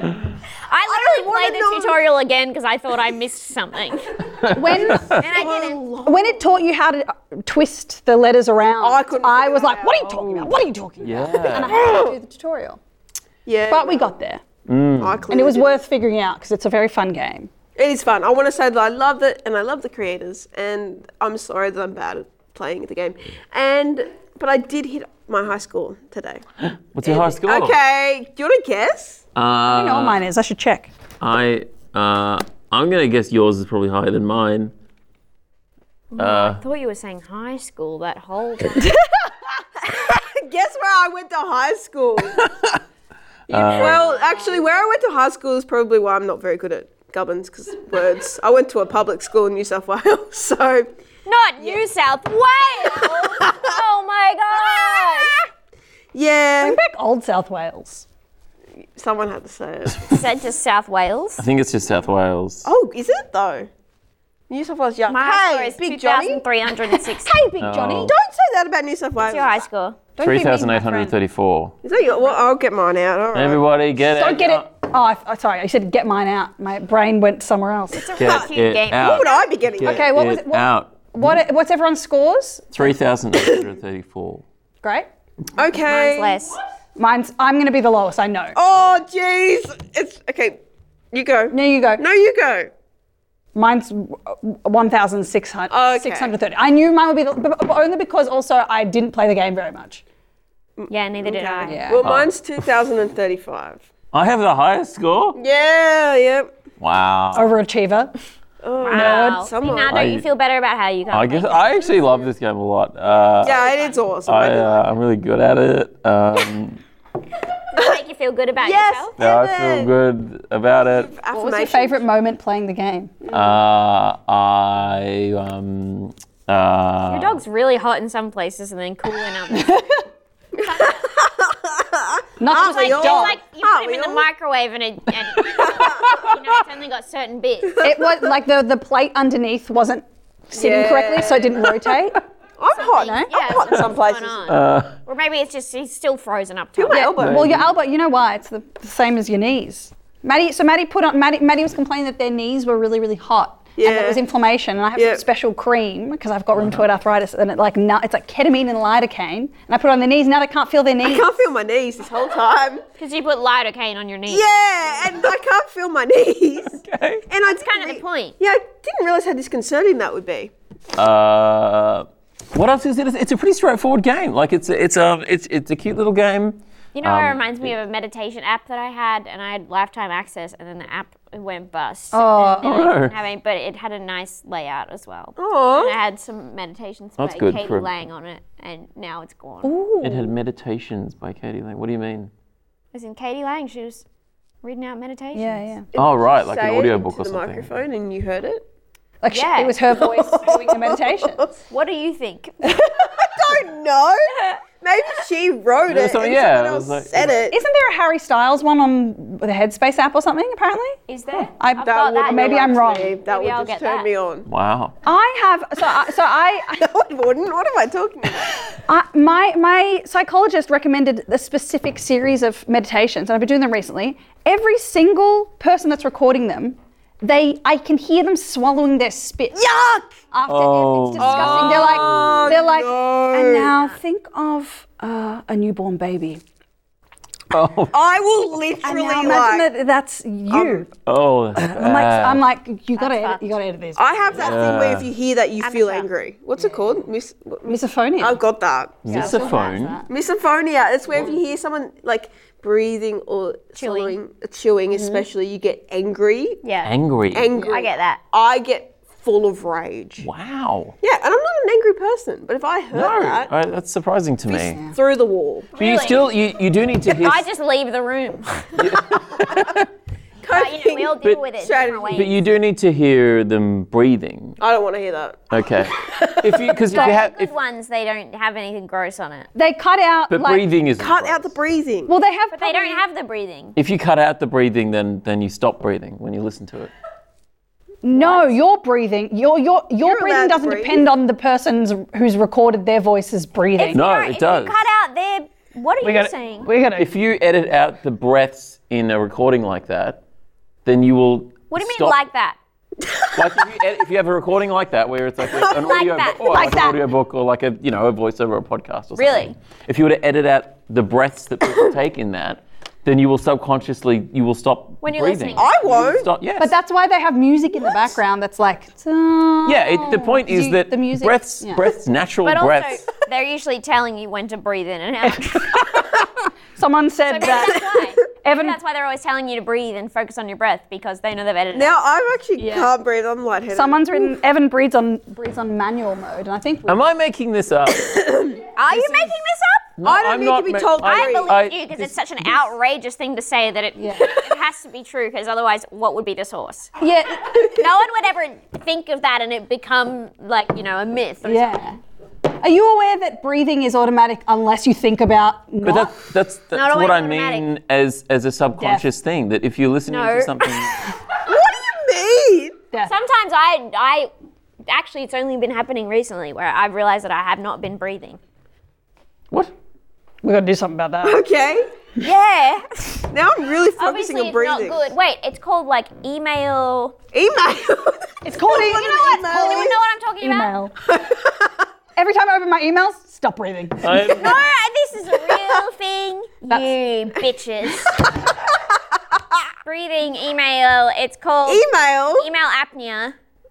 I literally wanna played the know- tutorial again because I thought I missed something. When And I didn't. when it taught you how to twist the letters around, I couldn't I figure was that like, what are you out. talking about? What are you talking about? And I Yeah. had to do the tutorial. Yeah. But we got there. And And it was worth figuring out because it's a very fun game. It is fun. I want to say that I love it and I love the creators. And I'm sorry that I'm bad at playing the game. But I did hit my high score today. What's your high score? Okay. Do you want to guess? I don't know what mine is. I should check. I'm gonna guess yours is probably higher than mine. I thought you were saying high school that whole time. Guess where I went to high school? Well, actually, where I went to high school is probably why I'm not very good at gubbins, because words. I went to a public school in New South Wales, so Not New South Wales! Oh my god! yeah, Bring back old South Wales. someone had to say it. Said to South Wales. I think it's just South Wales. Oh, is it though? New South Wales young. My high score Hey, is Big Johnny. 2,360. Hey, Big Johnny. Oh. Don't say that about New South Wales. What's your high score? Don't be mean, my friend. 3,834. Is that your? Well, I'll get mine out. All right. Everybody get Don't it. get it. Oh, sorry. I said get mine out. My brain went somewhere else. Get cute it game. What out. would I be getting? Get Okay, what was it? out. What's everyone's scores? 3,834. Great. Okay. Mine's less. I'm going to be the lowest, I know. Oh, jeez. It's okay. You go. No, you go. No, you go. Mine's 1,600. Okay. 630. I knew mine would be only because also I didn't play the game very much. Yeah, neither did I. Yeah. Well, mine's 2,035. I have the highest score. Yeah, yep. Wow. Overachiever. Wow. See, Someone. now don't you feel better about how you can't I guess play I actually love this game a lot. Yeah, it is awesome. I do like it. I'm really good at it. Does it make you feel good about yourself? Yeah, I feel good about it. What was your Affirmations. favourite moment playing the game? Your dog's really hot in some places and then cool in others. Not just we like all? It's dog. like you put him in the microwave and it's only got certain bits. It was like the plate underneath wasn't sitting correctly, so it didn't rotate. I'm hot. No? I'm hot in some places. Or maybe it's just he's still frozen up top. My elbow. Well, your elbow, you know why? It's the same as your knees. Maddie was complaining that their knees were really, really hot. And Yeah. there was inflammation. And I have some special cream because I've got rheumatoid arthritis, and it's like ketamine and lidocaine. And I put it on their knees. Now they can't feel their I knees. can't feel my knees this whole time. Because you put lidocaine on your knees. Yeah, and I can't feel my knees. Okay. And That's kind of the point. Yeah, I didn't realise how disconcerting that would be. What else is it? It's a pretty straightforward game. Like it's a cute little game. You know, it reminds me of a meditation app that I had, and I had lifetime access, and then the app went bust. Oh. And I didn't have any, but it had a nice layout as well. Aww. And I had some meditations by That's good Katie for- Lang on it, and now it's gone. It had meditations by Katie Lang. What do you mean? As in Katie Lang, she was reading out meditations. Yeah. Oh right, like an Say it audiobook into or the something. microphone and you heard it? Like Yeah. it was her voice doing the meditation. What do you think? Don't know. Maybe she wrote it something- and yeah, someone it was else like- said it. Isn't there a Harry Styles one on the Headspace app or something, apparently? Is there? I've got that. Maybe I'm wrong. That would I'll just get turn that. me on. Wow. I have, No, it wouldn't. What am I talking about? my psychologist recommended a specific series of meditations, and I've been doing them recently. Every single person that's recording them, I can hear them swallowing their spit. Yuck! It's disgusting. They're like, and now think of a newborn baby. Oh. I will And literally now imagine like. that that's you. Oh. That's bad. I'm like, you gotta edit these. I have that thing where if you hear that, you feel Amateur. angry. What's it called? Misophonia. I've got that. Misophonia. Misophonia. It's where if you hear someone like breathing or chewing especially, you get angry. Yeah. Angry. Angry. I get that. I get full of rage. Wow. Yeah, and I'm not an angry person, but if I heard No, that, that's surprising to me. through the wall. But you still, you do need to hear. I just leave the room. But, we all deal with it in different ways. But you do need to hear them breathing. I don't want to hear that. Okay. Because if you The have, good ones, they don't have anything gross on it. They cut out but like, breathing is Cut out the breathing. Well, they have. But they don't have the breathing. If you cut out the breathing, then you stop breathing when you listen to it. No, your breathing. Your allowed breathing to doesn't breathe. depend on the person's who's recorded their voices breathing. No, If it does. you cut out their, what are you saying? We're gonna. If you edit out the breaths in a recording like that, then you will. What do you mean stop- like that? Like if you have a recording like that, where it's like an Like audio that. book, or Like like that. an audio book, or like a a voiceover or a podcast or something. Really? If you were to edit out the breaths that people take in that, then you will subconsciously stop When you're breathing. listening. I You will won't. Stop, yes. But that's why they have music in the background. That's like. the point is that the music. breaths, yeah. breaths, natural But breaths. also, they're usually telling you when to breathe in and out. Someone said Maybe that. that's why. Evan- Maybe that's why they're always telling you to breathe and focus on your breath, because they know they've edited it. Now I actually can't breathe. I'm lightheaded. Someone's written Evan breathes on manual mode, and I think. Am I making this up? Are you making this up? I don't I'm need not to be ma- told to I breathe. believe you because it's such an outrageous thing to say that it has to be true, because otherwise, what would be the source? Yeah. No one would ever think of that and it become like, a myth or something. Yeah. Are you aware that breathing is automatic unless you think about But not? that's Not what always I automatic. mean as a subconscious thing, that if you're listening No. to something. What do you mean? Sometimes I actually, it's only been happening recently where I've realized that I have not been breathing. What? We've got to do something about that. Okay. Yeah. Now I'm really focusing Obviously, on it's breathing. not good. Wait, it's called like email. Email. It's called You know what? Email. Anyone know what I'm talking about? email. Every time I open my emails, stop breathing. I- No, this is a real thing, you bitches. Breathing, email. It's called Email. email apnea.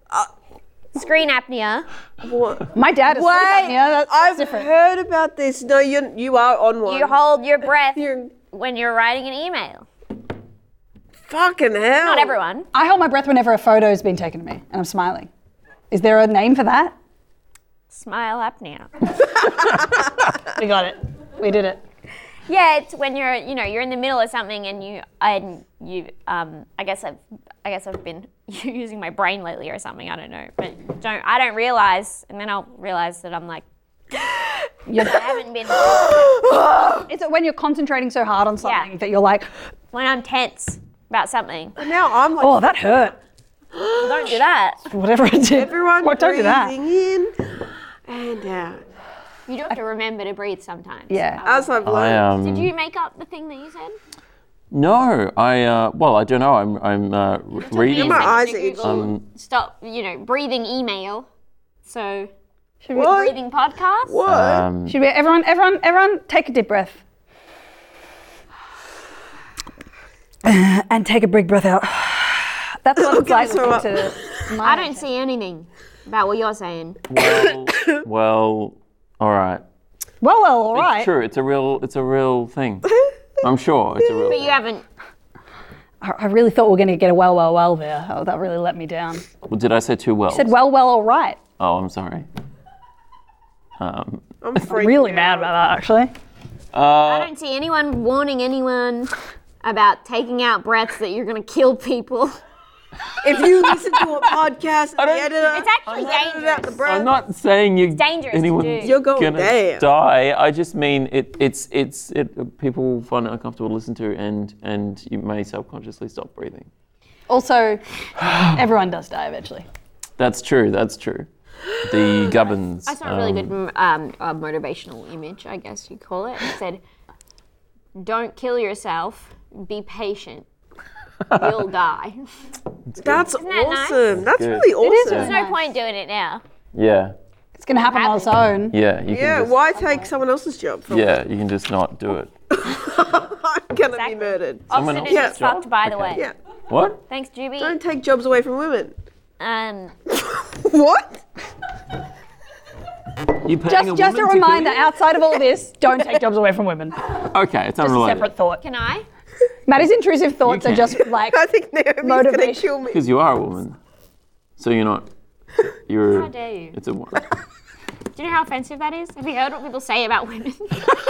Screen apnea. What? My dad is sleep apnea. That's I've different. heard about this. No, you are on one. You hold your breath You're when you're writing an email. fucking hell. Not everyone. I hold my breath whenever a photo's been taken of me and I'm smiling. Is there a name for that? Smile apnea. We got it. We did it. Yeah, it's when you're in the middle of something and you I guess I've been using my brain lately or something, I don't know. But I don't realize, and then I'll realize that I'm like, I haven't been. Is it when you're concentrating so hard on something that you're like, When I'm tense about something. Now I'm like, oh, that hurt. Don't do that. Whatever it did. everyone What, don't do that. breathing in and out. You do have to remember to breathe sometimes. Yeah. As I've learned. Did you make up the thing that you said? No, I don't know. I'm reading. my eyes To are Google, stop, breathing email. So, What? breathing podcast. What? Should we, everyone take a deep breath. And take a big breath out. That's what it's like so listening to I don't see anything about what you're saying. Well, all right. Well, all right. It's true. It's a real thing. I'm sure it's a real But thing. you haven't. I really thought we were going to get a well there. Oh, that really let me down. Well, did I say too well? I said well, all right. Oh, I'm sorry. I'm freaking Really out. mad about that, actually. I don't see anyone warning anyone about taking out breaths that you're going to kill people. If you listen to a podcast and the editor, It's actually edited out the dangerous. breath, I'm not saying you dangerous to anyone's do. You're going gonna down. die. I just mean it's people find it uncomfortable to listen to, and you may subconsciously stop breathing. Also, everyone does die eventually. That's true. The Gubbins. I saw a really good motivational image, I guess you call it. It said, "Don't kill yourself. Be patient. You'll die." that's that nice? awesome. That's Good. really awesome. There's no point doing it now. Yeah. It's going to happen on its own. Yeah. You Yeah, can just, why take someone else's job? From Yeah, you can just not do it. I'm gonna be murdered. Someone Austin else's is job? fucked, by the way. Yeah. What? Thanks, Juby. Don't take jobs away from women. What? You paying Just a woman to reminder, kill you? outside of all this, don't take jobs away from women. Okay, it's Just a unrelated. separate thought. Can I? Maddie's intrusive thoughts You are just like, I think Naomi's gonna Motivation. kill me. Because you are a woman, so you're not. You're. How dare you? It's a woman. Do you know how offensive that is? Have you heard what people say about women? You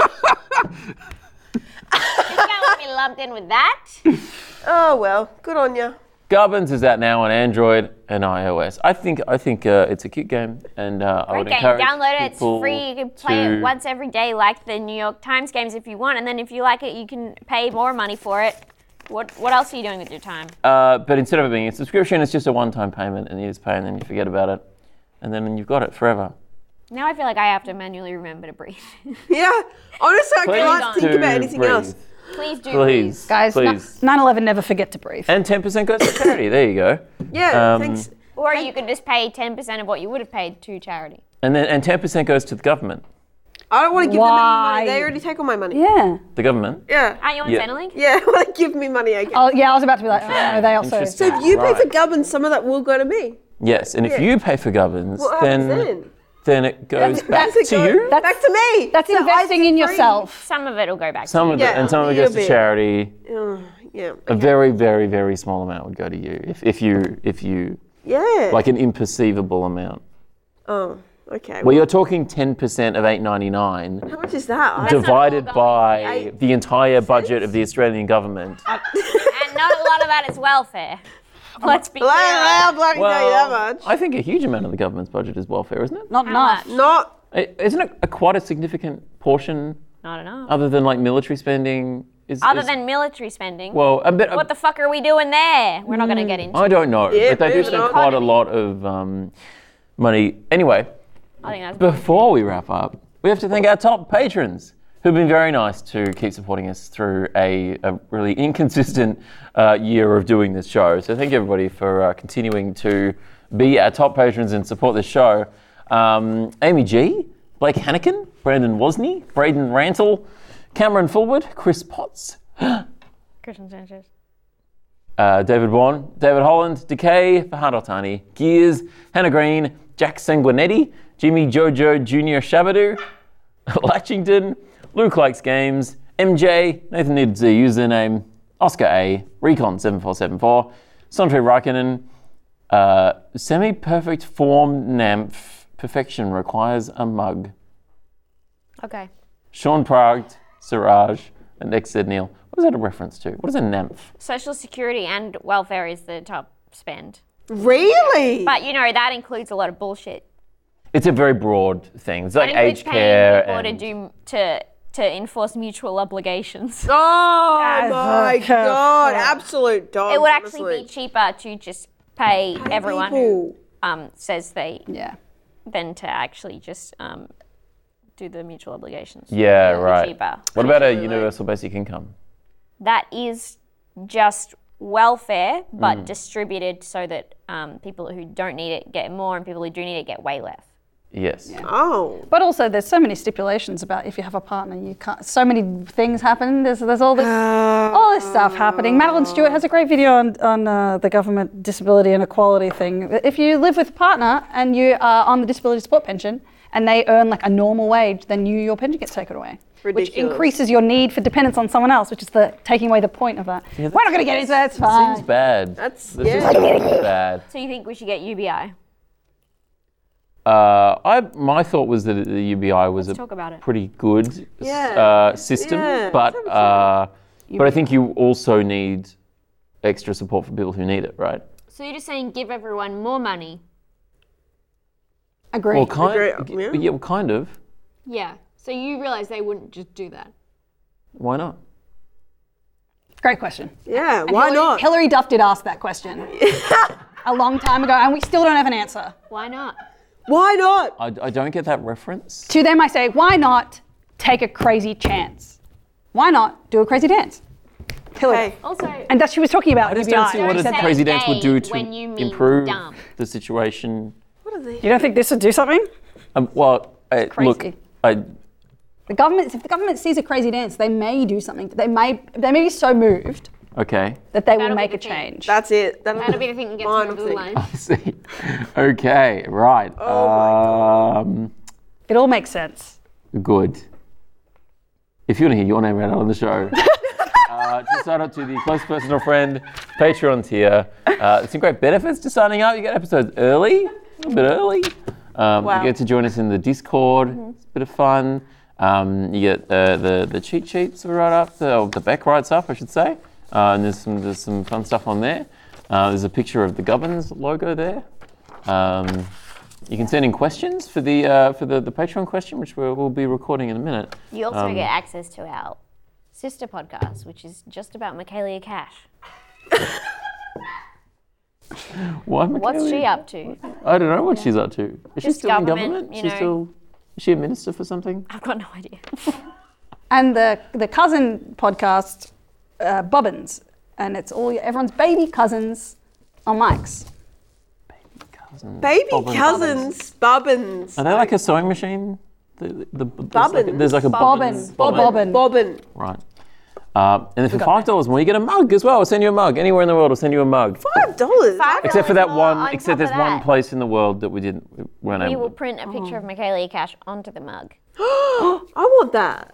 can't let me lumped in with that. Oh well, good on you. Gubbins is out now on Android and iOS. I think it's a cute game, and I would Great game. encourage Download it. It's people free. You can play to- it once every day, like the New York Times games, if you want. And then if you like it, you can pay more money for it. What else are you doing with your time? But instead of it being a subscription, it's just a one-time payment, and you just pay, and then you forget about it, and then you've got it forever. Now I feel like I have to manually remember to breathe. Yeah. Honestly, I can't don't. think to about anything breathe. else. Please do. Please, guys, please. 9/11, never forget to breathe. And 10% goes to charity. There you go. Yeah. Thanks. Or you could just pay 10% of what you would have paid to charity. And 10% goes to the government. I don't want to give them any Why? money. They already take all my money. Yeah. The government. Yeah. Aren't you on Yeah. Centrelink? Yeah. Want to give me money again. Oh, yeah, I was about to be like, oh, no, they also. Interesting. So if you pay for Right. Gubbins, some of that will go to me. Yes, and if Yeah. you pay for Gubbins, What happens then? it goes back Does it to go you. Back to me. That's So I investing in free- yourself. Some of it will go back Some to of you. it, Yeah, and some of it a goes to bit. charity. Yeah. A very, very, very small amount would go to you if you Yeah. like an imperceivable amount. Oh. Okay. Well, you're talking 10% of $8.99 how much is that? not divided all by going. the entire budget of the Australian government. And not a lot of that is welfare. Let's be clear. I'll bloody tell you that much. I think a huge amount of the government's budget is welfare, isn't it? Not How enough. much? Not. Isn't it quite a significant portion, Not enough. other than like military spending? Other than military spending. well, a bit. What the fuck are we doing there? We're not going to get into I don't know, Yeah, but they do moving spend on. quite a lot of money. Anyway, I think that's before we wrap up, we have to thank our top patrons who've been very nice to keep supporting us through a really inconsistent year of doing this show. So thank you everybody for continuing to be our top patrons and support this show. Amy G, Blake Hannikin, Brandon Wozni, Braden Rantle, Cameron Fulwood, Chris Potts, Christian Sanchez. David Bourne, David Holland, Decay, Fahad Altani, Gears, Hannah Green, Jack Sanguinetti, Jimmy Jojo Jr. Shabadoo, Latchington, Luke Likes Games, MJ, Nathan needs a username, Oscar A, Recon7474, Sondre Raikkonen, Semi-perfect form nymph, perfection requires a mug. Okay. Sean Prague, Siraj, and X said Neil. What is that a reference to? What is a nymph? Social security and welfare is the top spend. Really? But you know, that includes a lot of bullshit. It's a very broad thing. It's like That includes aged care paying people to enforce mutual obligations. Oh That's my so God. careful. Absolute dogs. It would actually honestly. be cheaper to just pay everyone people. who says they Yeah. than to actually just do the mutual obligations. Yeah, It'd be right. cheaper. What about a universal basic income? That is just welfare, but distributed so that people who don't need it get more, and people who do need it get way less. Yes. Oh. But also, there's so many stipulations about if you have a partner, you can't. So many things happen. There's all this stuff happening. Madeline Stewart has a great video on the government disability and equality thing. If you live with a partner and you are on the disability support pension and they earn like a normal wage, then your pension gets taken away. Which Ridiculous. increases your need for dependence on someone else, which is taking away the point of that. We're not going to get into that. It's fine. Seems bad. That's- This yeah. is bad. So you think we should get UBI? My thought was that the UBI was talk about it. pretty good Yeah. system, Yeah, but let's have a I think you also need extra support for people who need it, right? So you're just saying give everyone more money? Agree. Well, kind Agree, yeah, well, kind of. Yeah. So you realise they wouldn't just do that? Why not? Great question. Yeah, why not? Hillary Duff did ask that question a long time ago, and we still don't have an answer. Why not? Why not? I don't get that reference. To them, I say, why not take a crazy chance? Why not do a crazy dance? Hillary. Hey. Also, And that she was talking about I just UBI. don't see what Don't a say crazy dance would do gay when you to mean improve dumb. the situation. You don't think this would do something? Look, crazy. If the government sees a crazy dance, they may do something. They may be so moved okay. that they will That'll be make the a thing. change. That's it. that'll be the thing that gets Mine, them over I the think. line. I see. Okay, right. It all makes sense. Good. If you want to hear your name read out on the show, just sign up to the Close Personal Friend Patreon tier. There's some great benefits to signing up. You get episodes early, a little bit early. You get to join us in the Discord. It's a bit of fun. You get the cheat sheets right up, the Beck writes up, I should say. And there's some fun stuff on there. There's a picture of the Govern's logo there. You can send in questions for the Patreon question, which we'll be recording in a minute. You also get access to our sister podcast, which is just about Michaelia Cash. Why What's Michaelia? she up to? I don't know what she's up to. Is she Just still in government, government? you She's know. is she a minister for something? I've got no idea. And the cousin podcast, Bobbins, and it's all everyone's baby cousins on mics. Baby Bobbins. cousins, Bobbins. Are they like a sewing machine? Bobbins. There's like a Bobbin. Bobbin. Bobbin. Right. And then for $5 more, you get a mug as well. I'll send you a mug. Anywhere in the world, I'll send you a mug. $5. Except for that more one. on Except top there's of one that. place in the world that we weren't We able. will print a picture of Michaelia Cash onto the mug. I want that.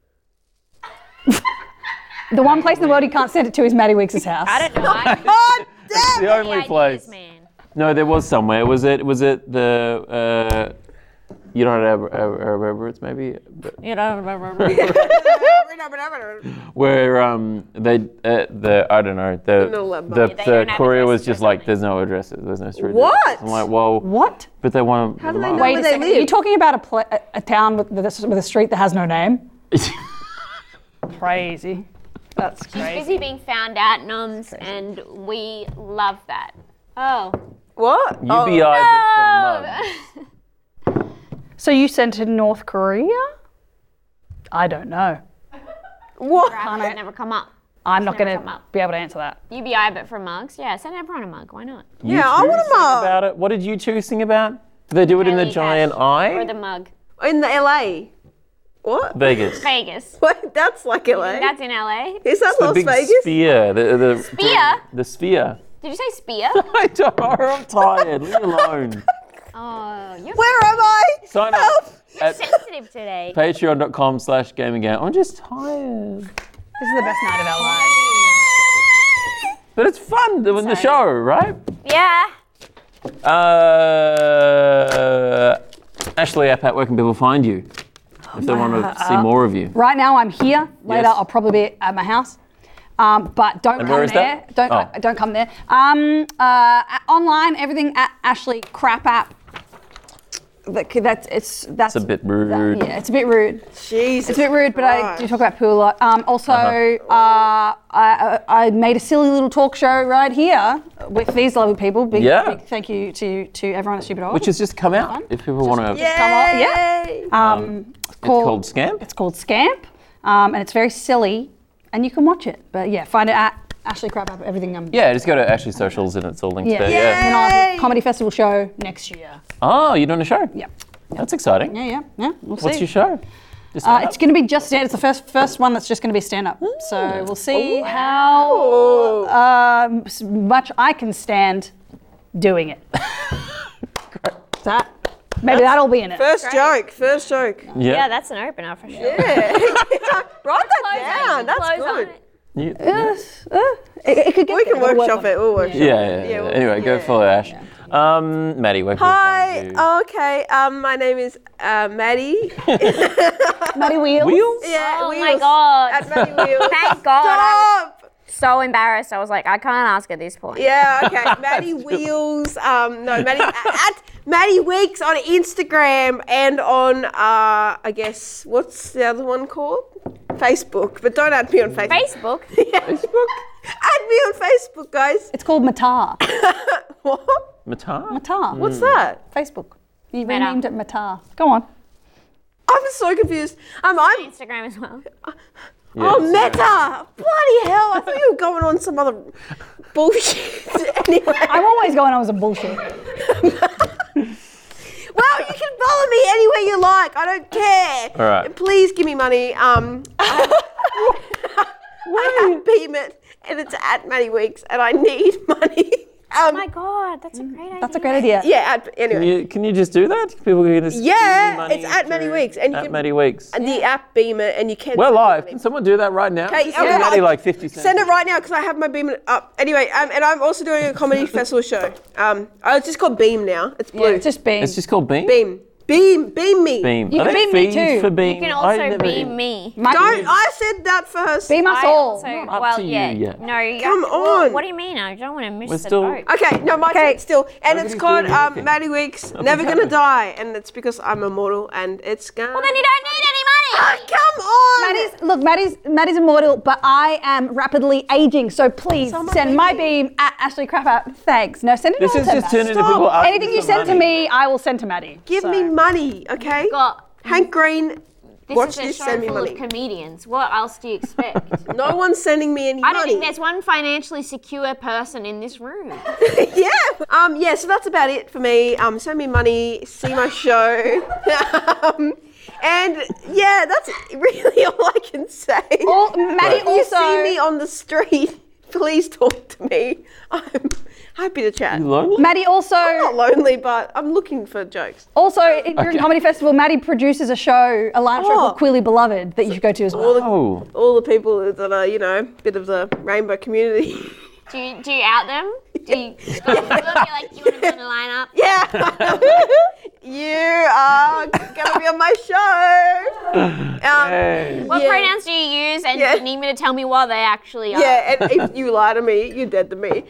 The one place in the world you can't send it to is Maddie Weeks' house. I don't know. I God It's the only ideas, place. man. No, there was somewhere. Was it the? You don't remember it's maybe. You don't remember. Where they I don't know the They don't have courier was addresses just or like something. there's no addresses, there's no street What? addresses. I'm like, well, What? but they want. How do they know Wait where a they second. Are live? you talking about a town with a street that has no name? Crazy. That's crazy. Busy being found out, noms, and we love that. Oh. What? UBI, but for mugs. So you sent to North Korea? I don't know. What? Perhaps it never come up. I'm not never going come to up. be able to answer that. UBI, but for mugs? Yeah, send everyone a mug. Why not? You Yeah, I two want a sing mug. about it. What did you two sing about? Did they do it in the Michaelia giant Cash. eye? Or the mug. In the LA. What? Vegas. Vegas. Wait, that's like LA. That's in LA. Is that The Las big Vegas? sphere. The Spear? The sphere. Did you say spear? I don't know. I'm tired. Leave me alone. Oh, you're Where am I? Sign Help. up at sensitive today. patreon.com/gaminggang. I'm just tired. This is the best night of our lives. But it's fun doing the show, right? Yeah. Ashley Appat, where can people find you? If they want to see more of you. Right now, I'm here. Later, Yes. I'll probably be at my house. But don't And come where is there. that? Don't come there. Online, everything at Ashley Crap App. That's It's a bit rude. yeah, it's a bit rude. Jesus. It's a bit rude, but I Christ. do talk about poo a lot. I made a silly little talk show right here with these lovely people. Big thank you to everyone at Stupid Oil. Which has just come out. If people want to. come on. Yeah. Yay. It's called Scamp. It's called Scamp, and it's very silly, and you can watch it. But yeah, find it at Ashley Crap App. Everything. Yeah, just go to Ashley's socials and it's all linked there. And Yeah. then I'll have a comedy festival show next year. Oh, you're doing a show? Yep. That's exciting. Yeah. We'll see. What's your show? Just It's going to be just stand. It's the first one that's just going to be stand up. So we'll see how much I can stand doing it. Maybe that'll be in it. First joke. Yeah, that's an opener for sure. Write that down. That's Close on good. it. It could get We can there. workshop it. We'll workshop it. Yeah. well, Anyway, go follow Ash. Maddie, where can we Hi. find you? Okay. My name is Maddie. Maddie Wheels. Wheels? Yeah. Oh Wheels. my God. At Maddie Wheels. Thank God. I Stop. was so embarrassed. I was like, I can't ask at this point. Yeah, okay. Maddie Wheels. Maddie at Maddie Weeks on Instagram and on I guess what's the other one called? Facebook. But don't add me on Facebook. Facebook? Facebook? Add me on Facebook, guys. It's called Matar. What? Matar? Matar. What's that? Facebook. You renamed it Matar. Go on. I'm so confused. I'm Instagram as well. Oh, Meta! Bloody hell! I thought you were going on some other bullshit. Anyway. I'm always going on some bullshit. Well, you can follow me anywhere you like. I don't care. All right. And please give me money. I have Beam It, and it's at Maddie Weeks, and I need money. Oh my God, that's a great idea. That's a great idea. Yeah. Anyway. Can you just do that? People can just Yeah, give you money it's at Maddie through- Weeks, and you at can- Maddie Weeks. And the app Beam It, and you can. We're send live. me Can someone do that right now? Okay, Just give Maddie like 50 cents. Send it right now because I have my Beam It up. Anyway, and I'm also doing a comedy festival show. It's just called Beam now. It's blue. Yeah, it's just being. It's just called Beam? Beam me. Beam. You Are can there beam me fees too. for Beam? You can I also never- beam me. Don't. I said that first. Beam us I all. also, Not up well, to you yeah. yet. No, you Come have to- well, on. what do you mean? I don't want to miss We're the still- boat. Okay, no, my turn still, and it's Nobody's called doing anything. Maddie Weeks. Never gonna die, and it's because I'm immortal, and it's gonna. Well, then you don't need any money. Come on. Maddie's immortal, but I am rapidly aging. So please send my beam at Ashley Crap App. Thanks. No, send it This all is to just Maddie. turning into people asking Anything you for send to money. me, I will send to Maddie. Give me money, okay? Got Hank Green. this Watch is a this. show Send me full money. of comedians. What else do you expect? No one's sending me any I don't money. think there's one financially secure person in this room. Yeah. Yeah. So that's about it for me. Send me money. See my show. And yeah, that's really all I can say. Maddie If you also. see me on the street, please talk to me. I'm happy to chat. You lonely? Maddie also. Not lonely, but I'm looking for jokes. Also, during Comedy Festival, Maddie produces a show, a lineup show Oh. called Queerly Beloved that you should go to as well. Oh. All the people that are, bit of the rainbow community. Do you out them? Do you go to them? You're like, you want to be on the lineup? Yeah. You are gonna be on my show. What Yeah. pronouns do you use? And Yeah. you need me to tell me what they actually are. Yeah, and if you lie to me, you're dead to me.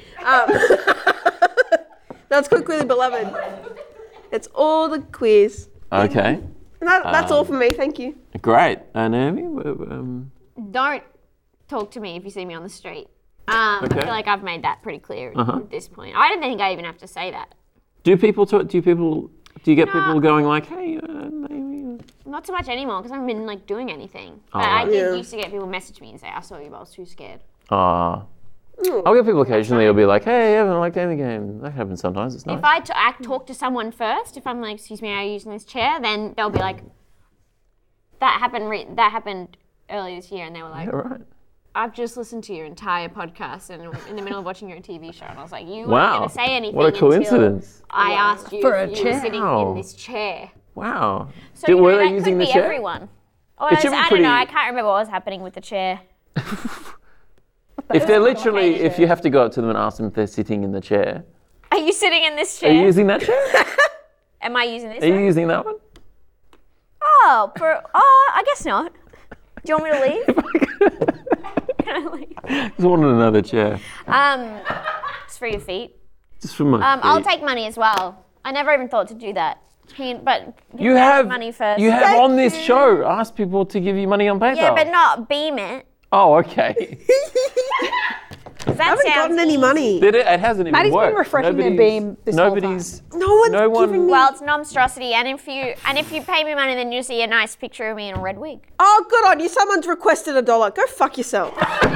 That's Quickly Beloved. It's all the quiz. Okay. And that's all for me, thank you. Great. Naomi? Don't talk to me if you see me on the street. I feel like I've made that pretty clear at this point. I don't think I even have to say that. Do people talk? Do you get people going like, hey, Naomi? Not so much anymore because I haven't been like doing anything. But I right. did used to get people message me and say, I saw you, but I was too scared. I'll get people occasionally who'll be like, hey, I haven't liked gaming game. That happens sometimes. It's nice. If I talk to someone first, if I'm like, excuse me, are you using this chair? Then they'll be like, that happened earlier this year, and they were like, All right. I've just listened to your entire podcast and in the middle of watching your TV show, and I was like, you weren't Wow. going to say anything What a coincidence. until I asked you For a if you were chair. sitting Wow. in this chair. Wow. So you know, were they that using could the be chair? everyone. Oh, It should be I pretty- don't know. I can't remember what was happening with the chair. If they're literally, if you have to go up to them and ask them if they're sitting in the chair, Are you sitting in this are you chair? using that chair? Am I using this Are you one? using that one? Oh, I guess not. Do you want me to leave? Can I leave? Just wanted another chair. It's for your feet. Just for my I'll feet. take money as well. I never even thought to do that. But You have money first. You have on this show asked people to give you money on PayPal. Yeah, but not beam it. Oh, okay. That I haven't gotten any money. Did it? It hasn't even Maddie's been worked. refreshing their beam this whole time. No one's No one- giving me. Well, it's an monstrosity, and if you pay me money, then you'll see a nice picture of me in a red wig. Oh, good on you. Someone's requested $1. Go fuck yourself.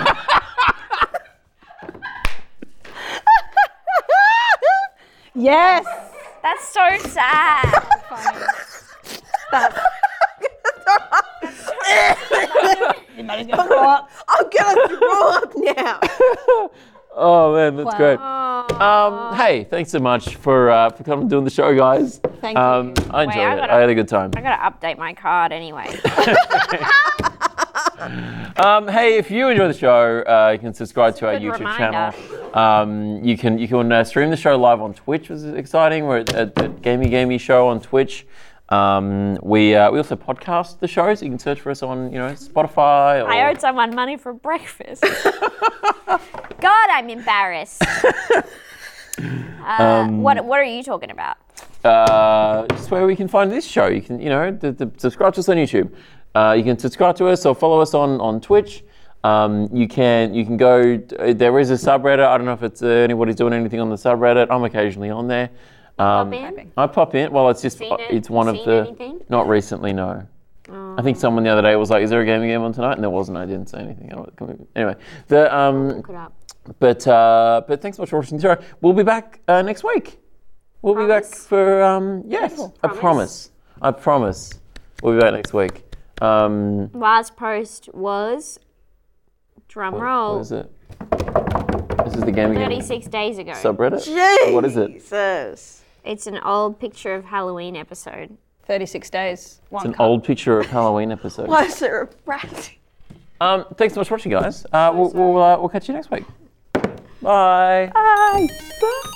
Yes. That's so sad. Maddie's gonna throw up. I'm gonna throw up now. Oh man, that's great. Hey, thanks so much for coming and doing the show, guys. Thank you. I enjoyed I it. gotta- I had a good time. I gotta update my card anyway. Hey, if you enjoy the show, you can subscribe to our Good YouTube reminder. channel. You can stream the show live on Twitch, which is exciting. We're at Gamey Show on Twitch. We also podcast the show, so you can search for us on Spotify. Or... I owed someone money for breakfast. God, I'm embarrassed. What are you talking about? Just where we can find this show. You can subscribe to us on YouTube. You can subscribe to us or follow us on Twitch. You can go. There is a subreddit. I don't know if it's anybody's doing anything on the subreddit. I'm occasionally on there. Pop in? I pop in. Well, it's just Seen it? it's one of Seen the. anything? Not recently, no. I think someone the other day was like, "Is there a gaming game on tonight?" And there wasn't. I didn't say anything. Anyway, Look it up. but thanks so much for watching the show. We'll be back next week. We'll be back for yes, I promise. I promise. We'll be back next week. Last post was drum roll. What is it? This is the gaming game 36 days ago. subreddit. Jesus. What is it? It's an old picture of Halloween episode. 36 days. It's an old picture of Halloween episode. Why is there a rat? Thanks so much for watching, guys. We'll catch you next week. Bye. Bye.